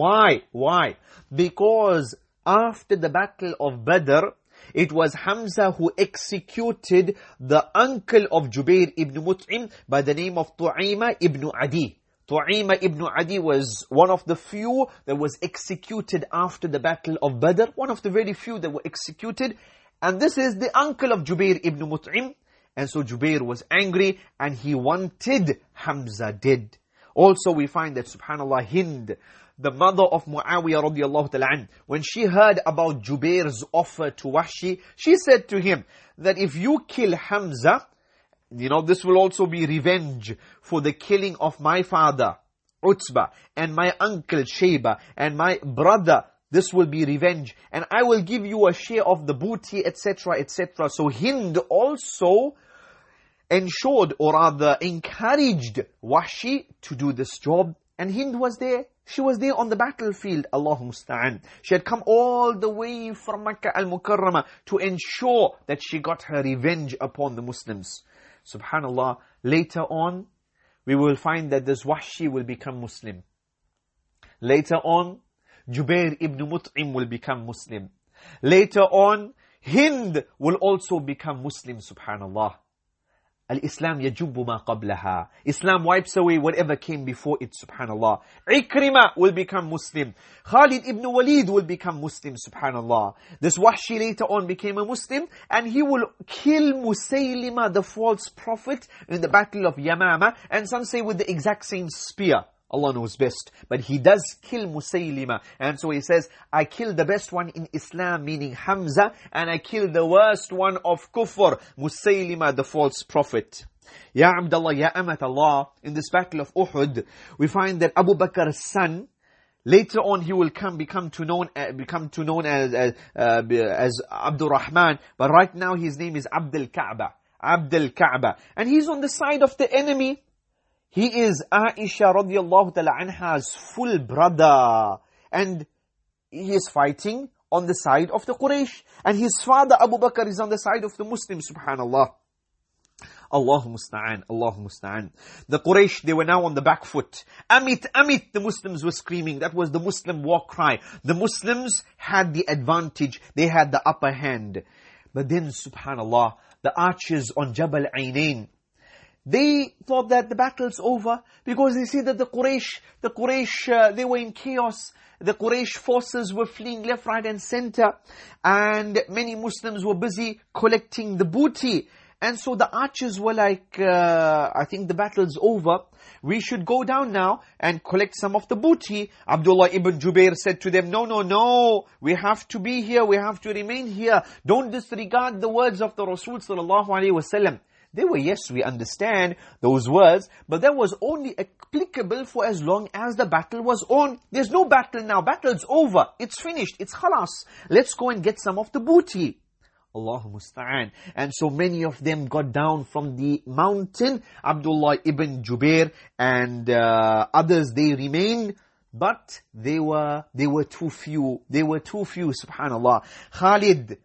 Why? Because after the battle of Badr, it was Hamza who executed the uncle of Jubair ibn Mut'im by the name of Tu'ayma ibn Adi. Tu'ayma ibn Adi was one of the few that was executed after the battle of Badr. One of the very few that were executed. And this is the uncle of Jubair ibn Mut'im. And so Jubair was angry and he wanted Hamza dead. Also we find that, subhanAllah, Hind, the mother of Muawiyah radiallahu ta'ala an, when she heard about Jubair's offer to Wahshi, she said to him that if you kill Hamza, this will also be revenge for the killing of my father, Utbah, and my uncle, Shayba, and my brother. This will be revenge. And I will give you a share of the booty, etc., etc. So Hind also ensured, or rather encouraged Wahshi to do this job. And Hind was there. She was there on the battlefield, Allahu Musta'an. She had come all the way from Makkah al-Mukarramah to ensure that she got her revenge upon the Muslims. Subhanallah, later on, we will find that this Wahshi will become Muslim. Later on, Jubair ibn Mut'im will become Muslim. Later on, Hind will also become Muslim, subhanallah. Al-Islam yajubu ma qablaha. Islam wipes away whatever came before it, subhanallah. Ikrimah will become Muslim. Khalid ibn Walid will become Muslim, subhanallah. This Wahshi later on became a Muslim, and he will kill Musaylima, the false prophet, in the battle of Yamama, and some say with the exact same spear. Allah knows best. But he does kill Musaylima. And so he says, I killed the best one in Islam, meaning Hamza, and I killed the worst one of Kufr, Musaylima, the false prophet. Ya Abdullah, Ya Amat Allah, in this battle of Uhud, we find that Abu Bakr's son, later on he will become to known as Abdul Rahman, but right now his name is Abdul Ka'bah. Abdul Ka'bah. And he's on the side of the enemy. He is Aisha radiallahu ta'ala anha's full brother. And he is fighting on the side of the Quraysh. And his father Abu Bakr is on the side of the Muslims, subhanallah. Allahu musta'an, Allahu musta'an. The Quraysh, they were now on the back foot. Amit, Amit, the Muslims were screaming. That was the Muslim war cry. The Muslims had the advantage. They had the upper hand. But then, subhanallah, the archers on Jabal Ainain, they thought that the battle's over because they see that the Quraysh, they were in chaos. The Quraysh forces were fleeing left, right and center. And many Muslims were busy collecting the booty. And so the archers were like, I think the battle's over. We should go down now and collect some of the booty. Abdullah ibn Jubair said to them, no. We have to be here. We have to remain here. Don't disregard the words of the Rasul sallallahu alaihi wasallam. They were, yes, we understand those words, but that was only applicable for as long as the battle was on. There's no battle now. Battle's over. It's finished. It's khalas. Let's go and get some of the booty. Allahu musta'an. And so many of them got down from the mountain. Abdullah ibn Jubair and others, they remained. But they were too few. They were too few, subhanallah. Khalid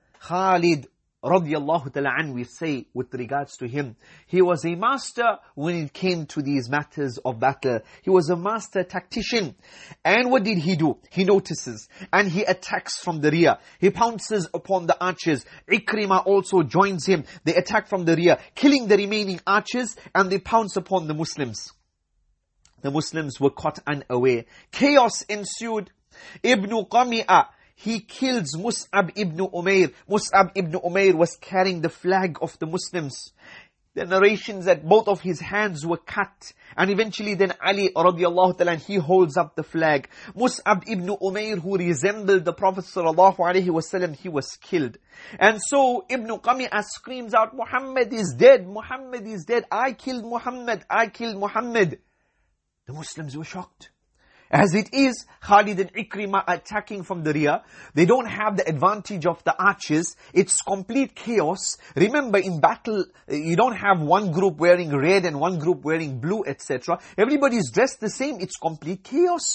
radiyallahu ta'ala an, we say with regards to him, he was a master when it came to these matters of battle. He was a master tactician. And what did he do? He notices and he attacks from the rear. He pounces upon the archers. Ikrimah also joins him. They attack from the rear, killing the remaining archers, and they pounce upon the Muslims. The Muslims were caught unaware. Chaos ensued. Ibn Qami'ah, he kills Mus'ab ibn Umair. Mus'ab ibn Umair was carrying the flag of the Muslims. The narrations that both of his hands were cut. And eventually then Ali radiallahu ta'ala, he holds up the flag. Mus'ab ibn Umair, who resembled the Prophet sallallahu alaihi wasallam, he was killed. And so Ibn Qami'ah screams out, Muhammad is dead, Muhammad is dead. I killed Muhammad, I killed Muhammad. The Muslims were shocked. As it is, Khalid and Ikrimah attacking from the rear. They don't have the advantage of the archers. It's complete chaos. Remember, in battle, you don't have one group wearing red and one group wearing blue, etc. Everybody's dressed the same. It's complete chaos.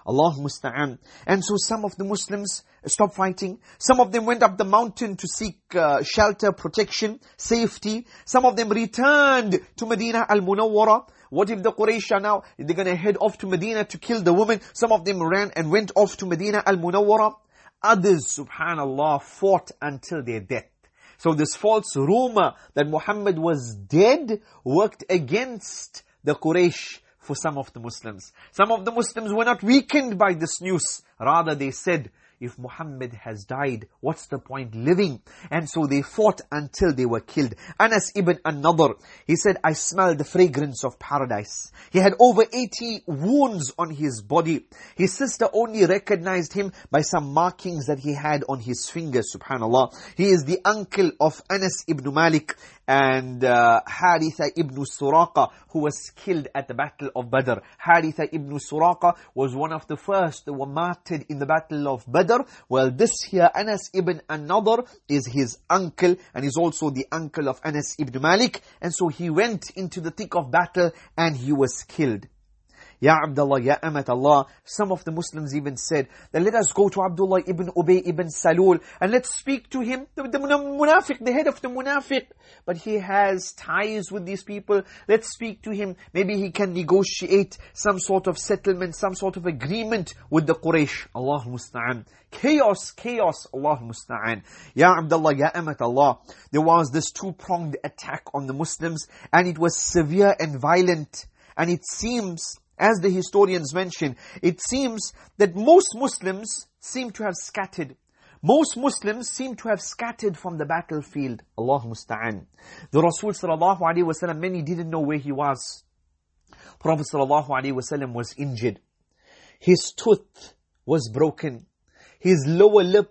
Allah musta'an. And so some of the Muslims stopped fighting. Some of them went up the mountain to seek shelter, protection, safety. Some of them returned to Medina al-Munawwara. What if the Quraysh are now, they're going to head off to Medina to kill the women? Some of them ran and went off to Medina al-Munawwara. Others, subhanallah, fought until their death. So this false rumor that Muhammad was dead worked against the Quraysh for some of the Muslims. Some of the Muslims were not weakened by this news. Rather they said, if Muhammad has died, what's the point living? And so they fought until they were killed. Anas ibn an-Nadr, he said, I smelled the fragrance of paradise. He had over 80 wounds on his body. His sister only recognized him by some markings that he had on his fingers, subhanallah. He is the uncle of Anas ibn Malik and Haritha ibn Suraqa, who was killed at the Battle of Badr. Haritha ibn Suraqa was one of the first that were martyred in the Battle of Badr. Well, this here, Anas ibn an-Nadr, is his uncle, and is also the uncle of Anas ibn Malik. And so he went into the thick of battle and he was killed. Ya Abdullah, Ya Amat Allah. Some of the Muslims even said that let us go to Abdullah ibn Ubay ibn Salul and let's speak to him, the munafiq, the head of the munafiq. But he has ties with these people. Let's speak to him. Maybe he can negotiate some sort of settlement, some sort of agreement with the Quraysh. Allah musta'an. Chaos, Allah musta'an. Ya Abdullah, Ya Amat Allah. There was this two-pronged attack on the Muslims, and it was severe and violent. And it seems, as the historians mention, it seems that most Muslims seem to have scattered. Most Muslims seem to have scattered from the battlefield. Allah musta'an. The Rasul sallallahu alaihi wasallam, many didn't know where he was. Prophet sallallahu alaihi wasallam was injured. His tooth was broken. His lower lip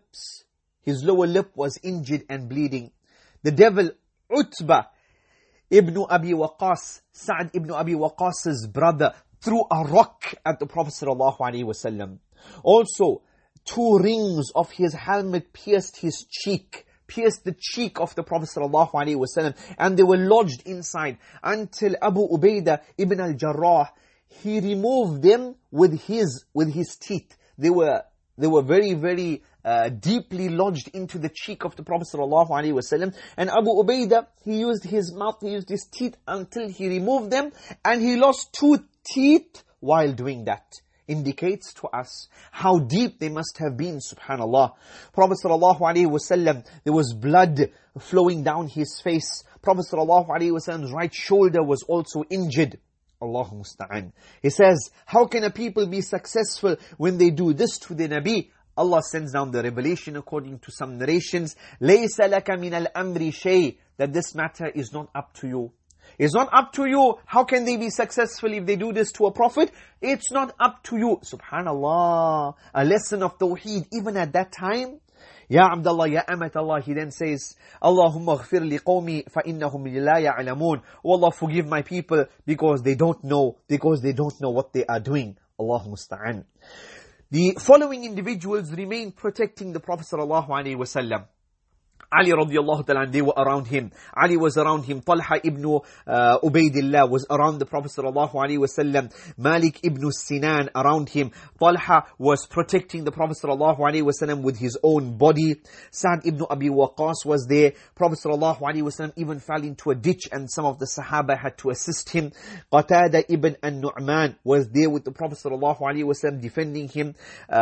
was injured and bleeding. The devil, Utbah ibn Abi Waqqas, Sa'd ibn Abi Waqqas's brother, threw a rock at the Prophet ﷺ. Also, 2 rings of his helmet pierced his cheek, pierced the cheek of the Prophet ﷺ, and they were lodged inside until Abu Ubaidah ibn al-Jarrah, he removed them with his teeth. They were very, very deeply lodged into the cheek of the Prophet ﷺ. And Abu Ubaidah, he used his mouth, he used his teeth until he removed them, and he lost 2 teeth while doing that. Indicates to us how deep they must have been, subhanallah. Prophet ﷺ, there was blood flowing down his face. Prophet ﷺ's right shoulder was also injured. Allahu musta'an. He says, how can a people be successful when they do this to the Nabi? Allah sends down the revelation according to some narrations. لَيْسَ لَكَ مِنَ الْأَمْرِ شَيْءٍ, that this matter is not up to you. It's not up to you. How can they be successful if they do this to a prophet? It's not up to you. Subhanallah. A lesson of Tawheed even at that time. Ya Abdullah, Ya Amat Allah, he then says, Allahumma ghfir li qawmi fa innahum la ya'lamun. Oh Allah, forgive my people because they don't know what they are doing. Allah musta'an. The following individuals remain protecting the Prophet sallallahu alaihi wasallam. Ali radiallahu ta'ala, they were around him. Ali was around him. Talha ibn Ubaidillah was around the Prophet sallallahu alaihi wasallam. Malik ibn Sinan around him. Talha was protecting the Prophet sallallahu alaihi wasallam with his own body. Sa'd ibn Abi Waqqas was there. Prophet sallallahu alaihi wasallam even fell into a ditch and some of the Sahaba had to assist him. Qatada ibn an-Nu'man was there with the Prophet sallallahu alaihi wasallam defending him.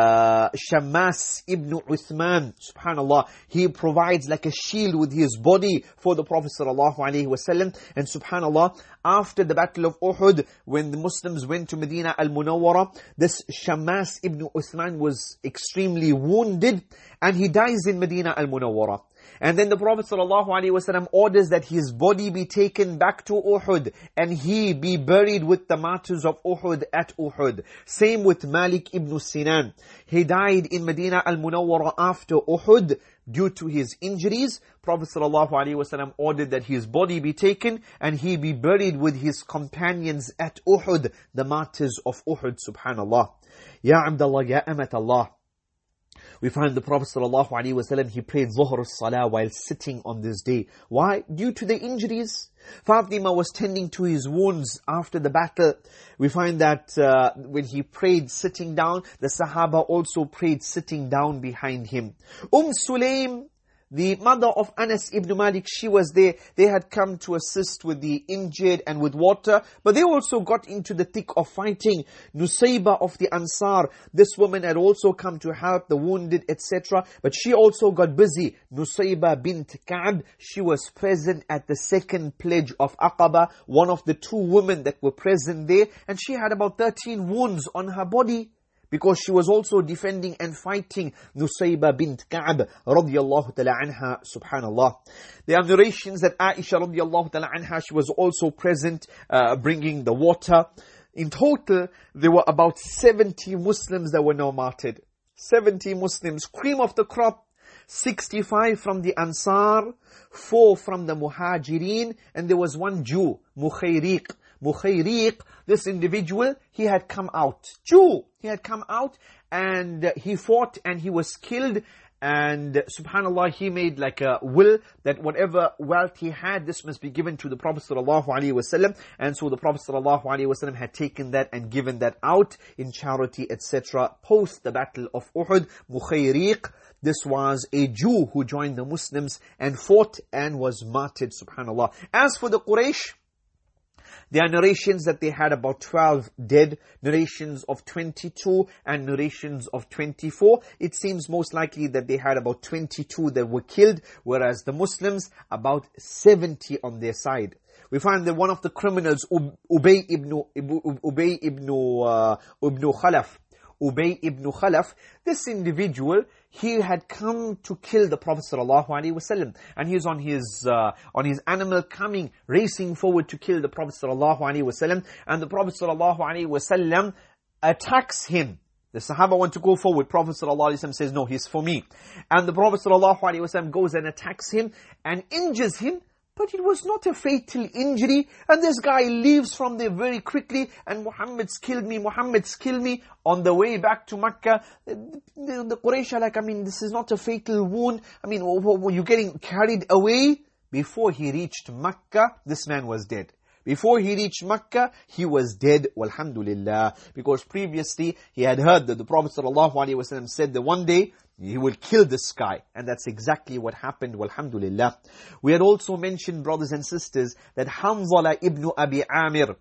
Shammas ibn Uthman, subhanallah, he provides like a shield with his body for the Prophet ﷺ. And subhanallah, after the Battle of Uhud, when the Muslims went to Medina al-Munawwara, this Shammas ibn Uthman was extremely wounded and he dies in Medina al-Munawwara. And then the Prophet ﷺ orders that his body be taken back to Uhud and he be buried with the martyrs of Uhud at Uhud. Same with Malik ibn Sinan. He died in Medina al-Munawwara after Uhud due to his injuries. Prophet ﷺ ordered that his body be taken and he be buried with his companions at Uhud, the martyrs of Uhud, subhanallah. Ya Abdullah, Ya Amat Allah. We find the Prophet ﷺ, he prayed Zuhr as-Salah while sitting on this day. Why? Due to the injuries. Fatima was tending to his wounds after the battle. We find that when he prayed sitting down, the Sahaba also prayed sitting down behind him. Sulaym, the mother of Anas ibn Malik, she was there. They had come to assist with the injured and with water, but they also got into the thick of fighting. Nusayba of the Ansar, this woman had also come to help the wounded, etc. But she also got busy. Nusayba bint Ka'b, she was present at the second pledge of Aqaba, one of the two women that were present there, and she had about 13 wounds on her body, because she was also defending and fighting. Nusayba bint Ka'b radiyallahu ta'ala anha, subhanallah. There are narrations that Aisha radiyallahu ta'ala anha, she was also present bringing the water. In total, there were about 70 Muslims that were now martyred. 70 Muslims, cream of the crop. 65 from the Ansar, 4 from the Muhajirin, and there was one Jew, Mukhayriq, this individual, he had come out. Jew, he had come out and he fought and he was killed. And subhanallah, he made like a will that whatever wealth he had, this must be given to the Prophet ﷺ. And so the Prophet ﷺ had taken that and given that out in charity, etc. Post the battle of Uhud, Mukhayriq, this was a Jew who joined the Muslims and fought and was martyred, subhanallah. As for the Quraysh, there are narrations that they had about 12 dead, narrations of 22 and narrations of 24. It seems most likely that they had about 22 that were killed, whereas the Muslims, about 70 on their side. We find that one of the criminals, Ubay ibn Khalaf, this individual, he had come to kill the Prophet ﷺ, and he's on his animal coming, racing forward to kill the Prophet ﷺ, and the Prophet ﷺ attacks him. The Sahaba want to go forward. Prophet ﷺ says, no, he's for me. And the Prophet ﷺ goes and attacks him and injures him. But it was not a fatal injury, and this guy leaves from there very quickly, and Muhammad's killed me, on the way back to Makkah. The Quraysh are like, this is not a fatal wound. You're getting carried away. Before he reached Makkah, this man was dead. Before he reached Makkah, he was dead, walhamdulillah. Because previously, he had heard that the Prophet ﷺ said that one day, he will kill this guy. And that's exactly what happened, walhamdulillah. We had also mentioned, brothers and sisters, that Hanzala ibn Abi Amir,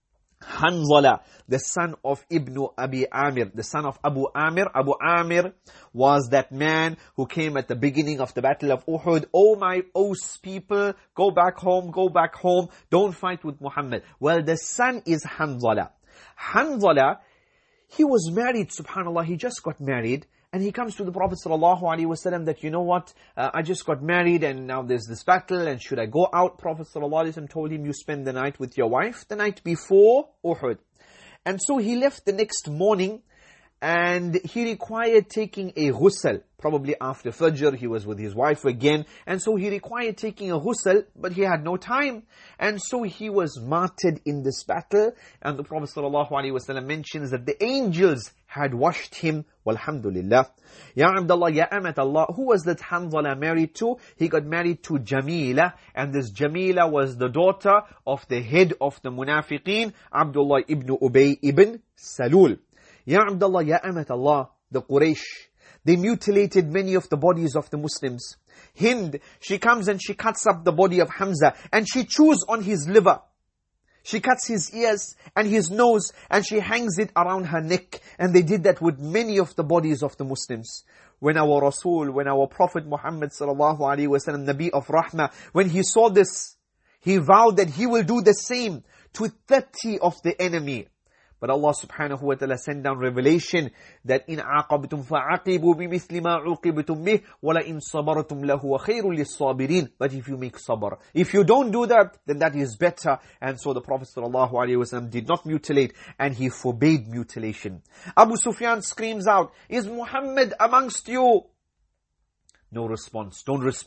Hanzala, the son of Ibn Abi Amir, the son of Abu Amir. Abu Amir was that man who came at the beginning of the battle of Uhud. Oh my people, go back home, don't fight with Muhammad. Well, the son is Hanzala. Hanzala, he was married, subhanallah, he just got married. And he comes to the Prophet ﷺ that, you know what, I just got married and now there's this battle and should I go out? Prophet ﷺ told him, you spend the night with your wife, the night before Uhud. And so he left the next morning and he required taking a ghusl. Probably after Fajr, he was with his wife again. And so he required taking a ghusl, but he had no time. And so he was martyred in this battle. And the Prophet ﷺ mentions that the angels had washed him. Walhamdulillah. Ya Abdullah, Ya Amat Allah. Who was that Hanzala married to? He got married to Jamila. And this Jamila was the daughter of the head of the Munafiqeen, Abdullah ibn Ubay ibn Salul. Ya Abdullah, Ya Amat Allah, the Quraysh, they mutilated many of the bodies of the Muslims. Hind, she comes and she cuts up the body of Hamza and she chews on his liver. She cuts his ears and his nose and she hangs it around her neck. And they did that with many of the bodies of the Muslims. When our Rasul, when our Prophet Muhammad sallallahu alaihi wasallam, Nabi of Rahmah, when he saw this, he vowed that he will do the same to 30 of the enemy. But Allah subhanahu wa ta'ala sent down revelation that in aqabtum fa'aqibu bimithli ma uqibtum bih wa la in sabartum lahu khairul lis-sabirin. But if you make sabr, if you don't do that, then that is better. And so the Prophet sallallahu alaihi wasallam did not mutilate and he forbade mutilation. Abu Sufyan screams out, is Muhammad amongst you? No response, don't respond.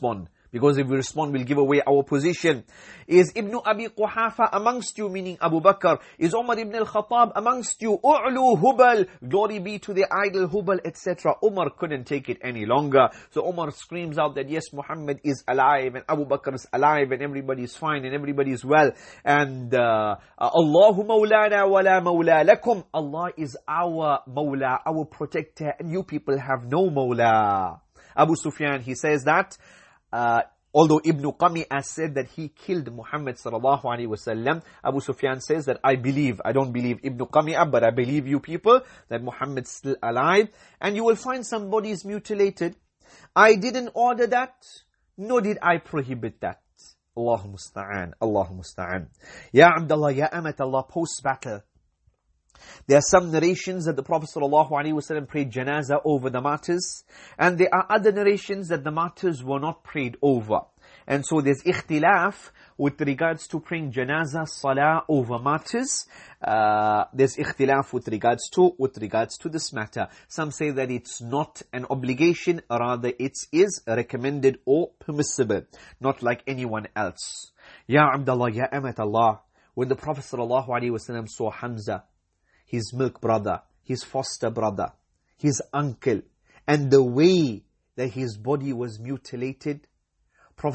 Because if we respond, we'll give away our position. Is Ibn Abi Quhafa amongst you, meaning Abu Bakr? Is Umar ibn al-Khattab amongst you? U'lu Hubal, glory be to the idol Hubal, etc. Umar couldn't take it any longer. So Umar screams out that yes, Muhammad is alive and Abu Bakr is alive and everybody is fine and everybody is well. And Allahu Mawlana wa la Mawla lakum. Allah is our Mawla, our protector, and you people have no Mawla. Abu Sufyan, he says that, although Ibn Qami'ah said that he killed Muhammad sallallahu alaihi wasallam, Abu Sufyan says that I don't believe Ibn Qami'ah, but I believe you people that Muhammad's still alive, and you will find some bodies mutilated. I didn't order that, nor did I prohibit that. Allahu musta'an, Allahu musta'an. Ya Abdullah, Ya Amat Allah, post-battle, there are some narrations that the Prophet ﷺ prayed janazah over the martyrs, and there are other narrations that the martyrs were not prayed over. And so there's ikhtilaf with regards to praying janazah, salah over martyrs. There's ikhtilaf with regards to this matter. Some say that it's not an obligation, rather it is recommended or permissible, not like anyone else. Ya Abdullah, Ya Amat Allah, when the Prophet ﷺ saw Hamza, his milk brother, his foster brother, his uncle, and the way that his body was mutilated, Prophet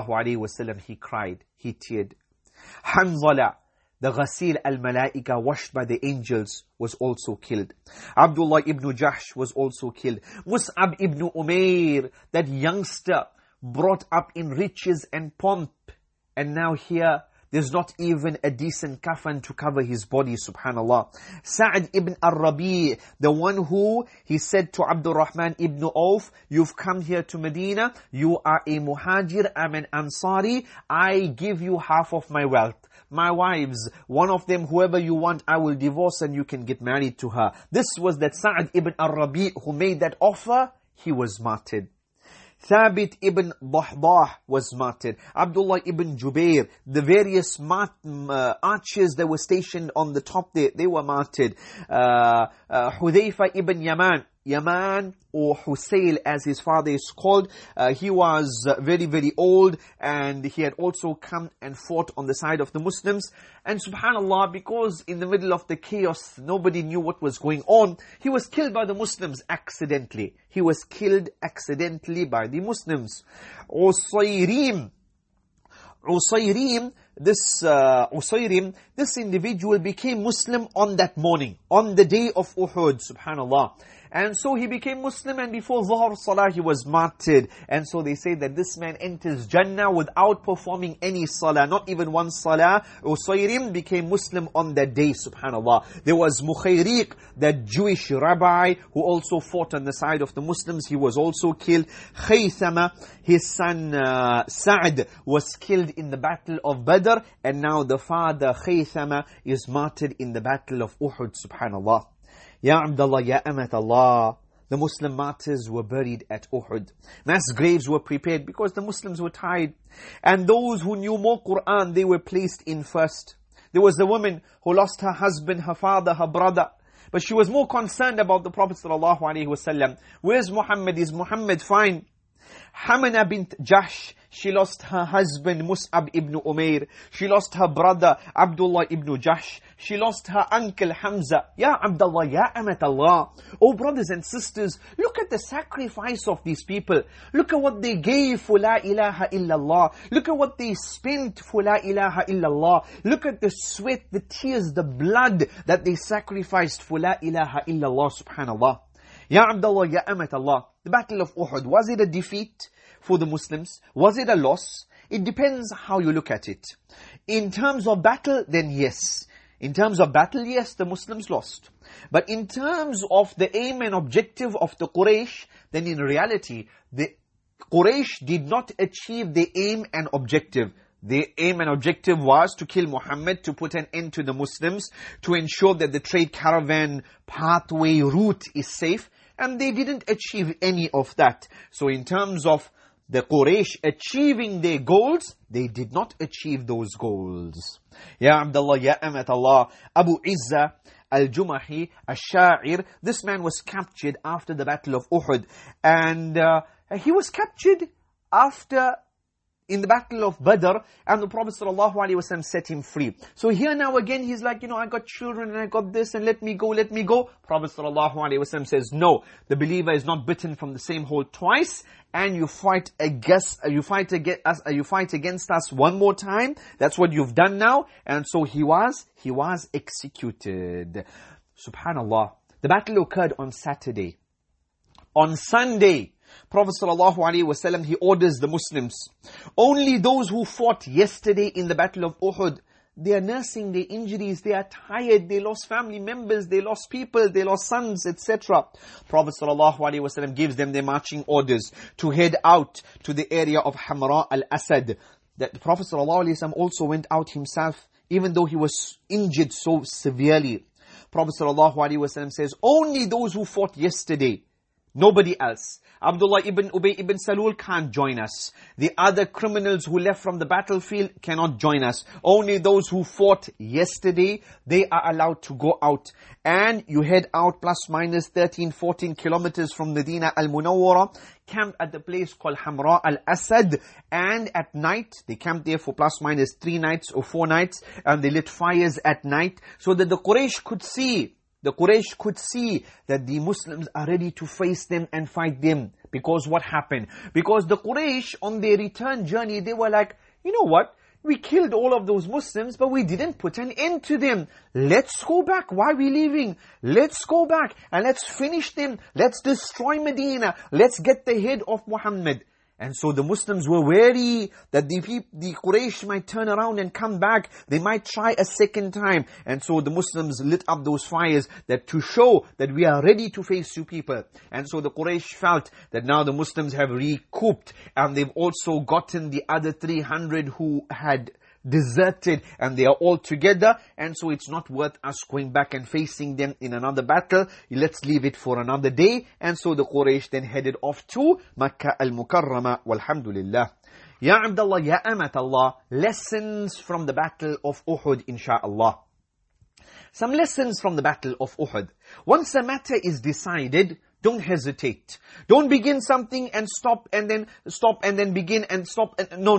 ﷺ, he cried, he teared. Hanzala, the Ghasil al-Malaika, washed by the angels, was also killed. Abdullah ibn Jahsh was also killed. Mus'ab ibn Umair, that youngster brought up in riches and pomp, and now here, there's not even a decent kafan to cover his body, subhanallah. Sa'd ibn al-Rabi', the one who, he said to Abdul Rahman ibn Auf, you've come here to Medina, you are a muhajir, I'm an Ansari, I give you half of my wealth. My wives, one of them, whoever you want, I will divorce and you can get married to her. This was that Sa'd ibn al-Rabi' who made that offer, he was martyred. Thabit ibn Dahdah was martyred. Abdullah ibn Jubair, the various archers that were stationed on the top there, they were martyred. Hudayfa ibn Yaman, or Husayl as his father is called, he was very, very old, and he had also come and fought on the side of the Muslims. And subhanallah, because in the middle of the chaos, nobody knew what was going on, he was killed by the Muslims accidentally. He was killed accidentally by the Muslims. Usayrim, this individual became Muslim on that morning, on the day of Uhud, subhanallah. And so he became Muslim, and before Dhuhr Salah he was martyred. And so they say that this man enters Jannah without performing any Salah, not even one Salah. Usayrim became Muslim on that day, subhanallah. There was Mukhayriq, that Jewish rabbi who also fought on the side of the Muslims. He was also killed. Khaythama, his son Sa'd, was killed in the battle of Badr. And now the father Khaythama is martyred in the battle of Uhud, subhanallah. Ya Abdullah, Ya Amat Allah, the Muslim martyrs were buried at Uhud. Mass graves were prepared because the Muslims were tired. And those who knew more Quran, they were placed in first. There was the woman who lost her husband, her father, her brother. But she was more concerned about the Prophet ﷺ. Where's Muhammad? Is Muhammad fine? Hamana bint Jahsh, she lost her husband Mus'ab ibn Umair. She lost her brother Abdullah ibn Jahsh. She lost her uncle Hamza. Ya Abdullah, Ya Amat Allah. Oh brothers and sisters, look at the sacrifice of these people. Look at what they gave for La ilaha illallah. Look at what they spent for La ilaha illallah. Look at the sweat, the tears, the blood that they sacrificed for La ilaha illallah, subhanallah. Ya Abdullah, Ya Amat Allah. The battle of Uhud, was it a defeat for the Muslims? Was it a loss? It depends how you look at it. In terms of battle, then yes. In terms of battle, yes, the Muslims lost. But in terms of the aim and objective of the Quraysh, then in reality, the Quraysh did not achieve the aim and objective. The aim and objective was to kill Muhammad, to put an end to the Muslims, to ensure that the trade caravan pathway route is safe. And they didn't achieve any of that. So in terms of the Quraysh achieving their goals, they did not achieve those goals. Ya Abdullah, Ya Amat Allah, Abu Izza al-Jumahi, al-Sha'ir, this man was captured after the Battle of Uhud. And he was captured after in the battle of Badr, and the Prophet ﷺ set him free. So here now again, he's like, I got children and I got this and let me go. Prophet ﷺ says, no, the believer is not bitten from the same hole twice, and you fight against us one more time. That's what you've done now. And so he was executed. Subhanallah. The battle occurred on Saturday. On Sunday, Prophet ﷺ, he orders the Muslims, only those who fought yesterday in the battle of Uhud, they are nursing their injuries, they are tired, they lost family members, they lost people, they lost sons, etc. Prophet ﷺ gives them their marching orders to head out to the area of Hamra al-Asad. That the Prophet ﷺ also went out himself, even though he was injured so severely. Prophet ﷺ says, only those who fought yesterday, nobody else. Abdullah ibn Ubay ibn Salul can't join us. The other criminals who left from the battlefield cannot join us. Only those who fought yesterday, they are allowed to go out. And you head out plus minus 13, 14 kilometers from Medina al-Munawwara, camp at the place called Hamra al-Asad. And at night, they camped there for plus minus 3 nights or 4 nights. And they lit fires at night so that the Quraysh could see that the Muslims are ready to face them and fight them. Because what happened? Because the Quraysh, on their return journey, they were like, you know what? We killed all of those Muslims, but we didn't put an end to them. Let's go back. Why are we leaving? Let's go back and let's finish them. Let's destroy Medina. Let's get the head of Muhammad. And so the Muslims were wary that the Quraysh might turn around and come back. They might try a second time. And so the Muslims lit up those fires that to show that we are ready to face you people. And so the Quraysh felt that now the Muslims have recouped, and they've also gotten the other 300 who had deserted, and they are all together, and so it's not worth us going back and facing them in another battle. Let's leave it for another day. And so the Quraysh then headed off to Makkah al-Mukarramah, walhamdulillah. Ya Abdullah, Ya Amat Allah, lessons from the battle of Uhud, insha'Allah. Some lessons from the battle of Uhud. Once a matter is decided, don't hesitate. Don't begin something and stop and then begin and stop.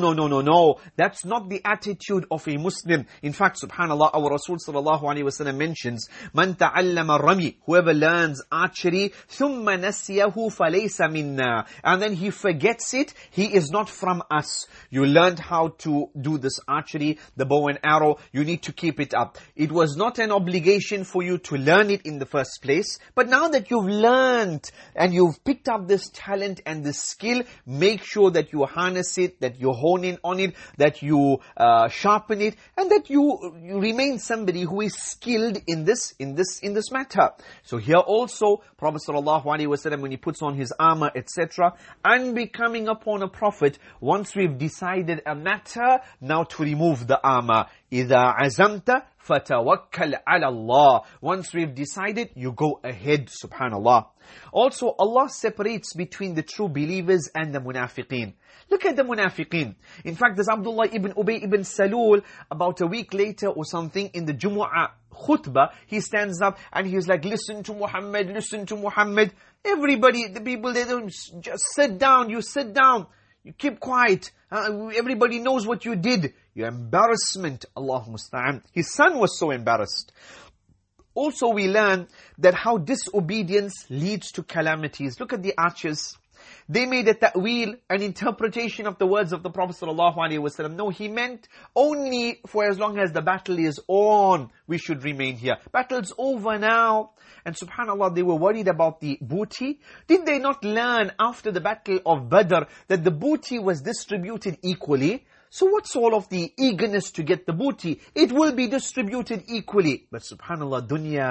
No. That's not the attitude of a Muslim. In fact, subhanallah, our Rasul sallallahu alaihi wasallam mentions, "Man ta'allama rami," whoever learns archery, thumma nasiyahu falaysa minna, and then he forgets it, he is not from us. You learned how to do this archery, the bow and arrow, you need to keep it up. It was not an obligation for you to learn it in the first place, but now that you've learned and you've picked up this talent and this skill, make sure that you harness it, that you hone in on it, that you sharpen it, and that you remain somebody who is skilled in this matter. So here also, Prophet ﷺ, when he puts on his armor, etc., unbecoming upon a prophet, once we've decided a matter, now to remove the armor. إِذَا عَزَمْتَ فَتَوَكَّلْ عَلَى اللَّهِ. Once we've decided, you go ahead, subhanallah. Also, Allah separates between the true believers and the munafiqeen. Look at the munafiqeen. In fact, there's Abdullah ibn Ubay ibn Salul, about a week later or something, in the Jumu'ah khutbah, he stands up and he's like, listen to Muhammad, listen to Muhammad. Everybody, the people, they don't just sit down, you sit down. You keep quiet. Everybody knows what you did. Your embarrassment, Allah musta'an. His son was so embarrassed. Also we learn that how disobedience leads to calamities. Look at the archers. They made a ta'wil, an interpretation of the words of the Prophet ﷺ. No, he meant only for as long as the battle is on, we should remain here. Battle's over now. And subhanAllah, they were worried about the booty. Did they not learn after the battle of Badr that the booty was distributed equally? So what's all of the eagerness to get the booty? It will be distributed equally. But subhanAllah,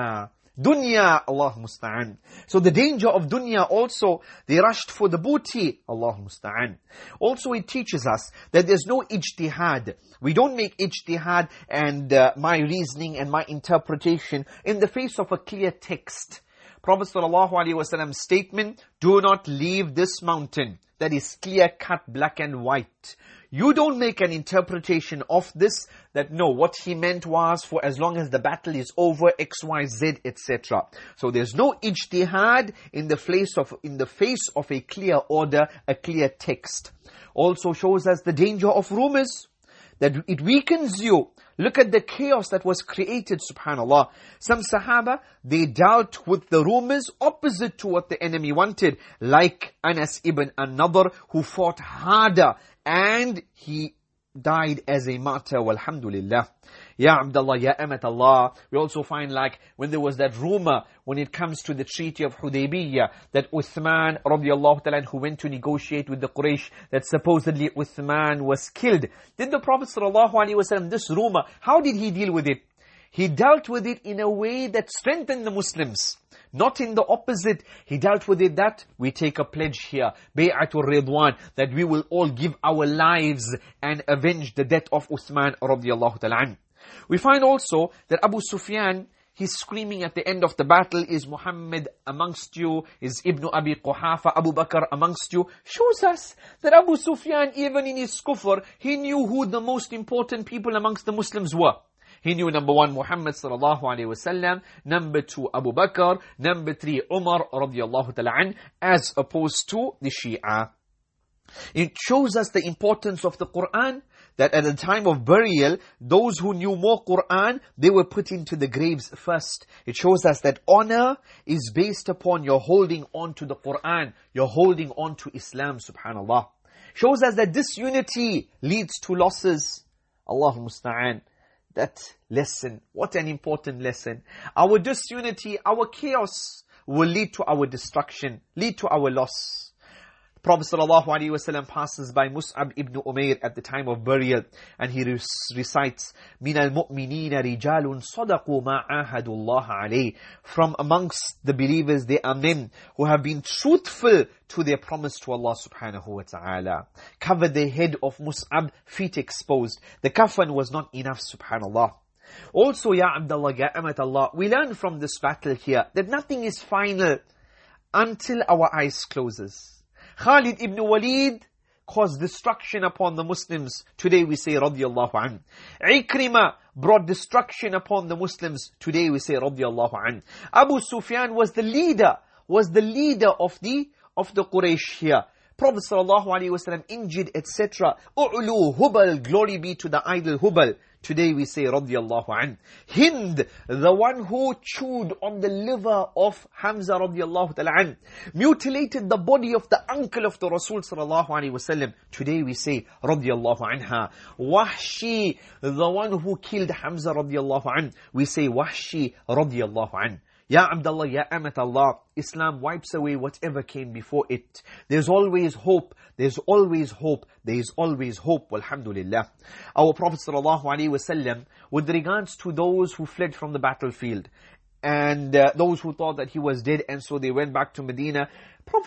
dunya, Allah musta'an. So the danger of dunya also, they rushed for the booty, Allah musta'an. Also it teaches us that there's no ijtihad. We don't make ijtihad and my reasoning and my interpretation in the face of a clear text. Prophet ﷺ's statement, do not leave this mountain. That is clear cut, black and white. You don't make an interpretation of this, that no, what he meant was for as long as the battle is over, X, Y, Z, etc. So there's no ijtihad in the face of a clear order, a clear text. Also shows us the danger of rumors, that it weakens you. Look at the chaos that was created, subhanAllah. Some Sahaba, they dealt with the rumors opposite to what the enemy wanted. Like Anas ibn an-Nadr, who fought harder and he died as a martyr, walhamdulillah. Ya Abdullah, Ya Amat Allah. We also find like when there was that rumor when it comes to the Treaty of Hudaybiyah, that Uthman radiallahu ta'ala who went to negotiate with the Quraysh, that supposedly Uthman was killed. Did the Prophet sallallahu alaihi wasallam, this rumor, how did he deal with it? He dealt with it in a way that strengthened the Muslims. Not in the opposite. He dealt with it that we take a pledge here, Bay'atul Ridwan, that we will all give our lives and avenge the death of Uthman radiallahu ta'ala. We find also that Abu Sufyan, he's screaming at the end of the battle, is Muhammad amongst you, is Ibn Abi Quhafa, Abu Bakr amongst you. Shows us that Abu Sufyan, even in his kufr, he knew who the most important people amongst the Muslims were. He knew number 1, Muhammad sallallahu alayhi wasallam, number 2, Abu Bakr, number 3, Umar radiyallahu ta'ala an, as opposed to the Shia. It shows us the importance of the Quran, that at the time of burial, those who knew more Quran, they were put into the graves first. It shows us that honor is based upon your holding on to the Quran, your holding on to Islam, subhanallah. Shows us that disunity leads to losses. Allahu musta'an. That lesson, what an important lesson. Our disunity, our chaos will lead to our destruction, lead to our loss. Prophet ﷺ passes by Mus'ab ibn Umair at the time of burial, and he recites, مِنَ الْمُؤْمِنِينَ رِجَالٌ صَدَقُوا مَا عَاهَدُوا اللَّهَ عَلَيْهِ. From amongst the believers, there are men who have been truthful to their promise to Allah subhanahu wa ta'ala. Covered the head of Mus'ab, feet exposed. The kafan was not enough, subhanallah. Also, Ya Abdullah, Ya Amat Allah, we learn from this battle here that nothing is final until our eyes closes. Khalid ibn Walid caused destruction upon the Muslims. Today we say radiyallahu an. Ikrimah brought destruction upon the Muslims. Today we say radiyallahu an. Abu Sufyan was the leader of the Quraysh here. Prophet sallallahu alaihi wasallam injured, etc. U'lu Hubal, glory be to the idol Hubal. Today we say radiyallahu an. Hind, the one who chewed on the liver of Hamza radiyallahu ta'ala an, mutilated the body of the uncle of the Rasul sallallahu alaihi wasallam. Today we say radiyallahu anha. Wahshi, the one who killed Hamza radiyallahu an, we say Wahshi radiyallahu an. Ya Abdullah, Ya Amat Allah, Islam wipes away whatever came before it. There's always hope. There's always hope. There is always hope. Walhamdulillah. Our Prophet ﷺ, with regards to those who fled from the battlefield, and those who thought that he was dead, and so they went back to Medina, Prophet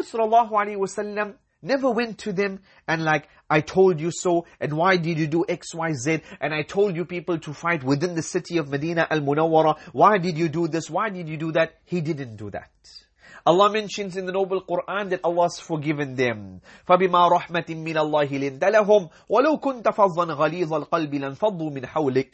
ﷺ never went to them and like, I told you so, and why did you do X, Y, Z, and I told you people to fight within the city of Medina al-Munawwara, why did you do this, why did you do that? He didn't do that. Allah mentions in the Noble Quran that Allah has forgiven them. فَبِمَا رَحْمَةٍ مِّنَ اللَّهِ لِنْتَ لَهُمْ وَلَوْ كُنْتَ فَظًّا غَلِيظَ الْقَلْبِ لَانْفَضُّوا مِنْ حَوْلِكَ.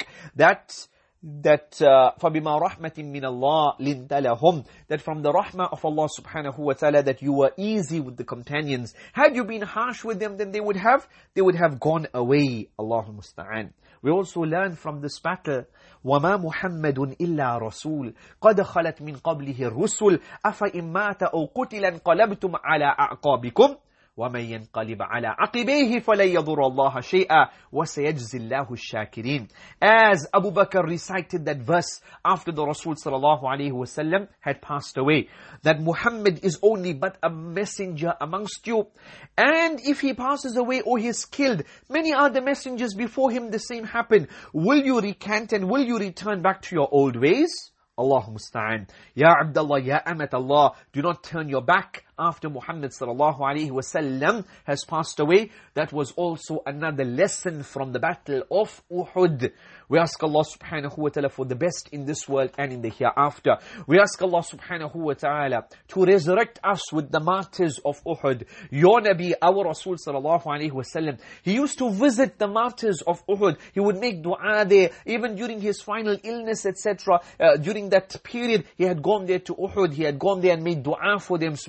That فَبِمَا رَحْمَةٍ مِّنَ اللَّهِ لِنْتَ لَهُمْ, that from the rahmah of Allah subhanahu wa ta'ala, that you were easy with the companions. Had you been harsh with them, then they would have gone away. Allahu musta'an. We also learn from this battle, وَمَا مُحَمَّدٌ إِلَّا رَسُولٌ قَدْ خَلَتْ مِنْ قَبْلِهِ الرُّسُلُ أَفَإِنْ مَاتَ أَوْ قُتِلَ انْقَلَبْتُمْ عَلَىٰ أَعْقَابِكُمْ وَمَنْ يَنْقَلِبْ عَلَىٰ عَقِبَيْهِ فَلَنْ يَضُرَّ اللَّهَ شَيْئًا وَسَيَجْزِي اللَّهُ الشَّاكِرِينَ. As Abu Bakr recited that verse after the Rasul sallallahu alaihi wasallam had passed away, that Muhammad is only but a messenger amongst you, and if he passes away or he is killed, many other messengers before him the same happened. Will you recant and will you return back to your old ways? Allahu musta'an. Ya Abdullah, Ya Amat Allah, do not turn your back after Muhammad sallallahu alaihi wasallam has passed away. That was also another lesson from the battle of Uhud. We ask Allah subhanahu wa ta'ala for the best in this world and in the hereafter. We ask Allah subhanahu wa ta'ala to resurrect us with the martyrs of Uhud. Your Nabi, our Rasul sallallahu alaihi wasallam, he used to visit the martyrs of Uhud. He would make dua there, even during his final illness, etc. During that period, he had gone there to Uhud. He had gone there and made dua for them, subhanallah.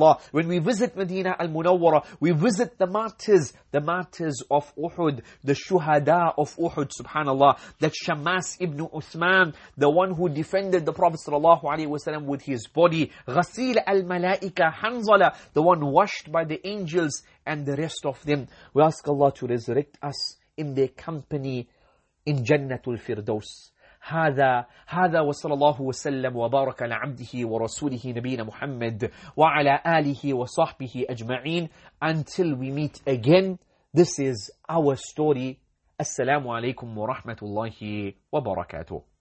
subhanallah, when we visit Medina al-Munawwara, we visit the martyrs of Uhud, the shuhada of Uhud, subhanallah, that Shammas ibn Uthman, the one who defended the Prophet sallallahu alaihi wasallam with his body, Ghasil al-Malaika, Hanzala, the one washed by the angels, and the rest of them. We ask Allah to resurrect us in their company in Jannatul Firdaus. هذا وصلى الله وسلم وبارك على عبده ورسوله نبينا محمد وعلى آله وصحبه أجمعين. Until we meet again, this is our story. Assalamu alaikum wa rahmatullahi wa barakatuh.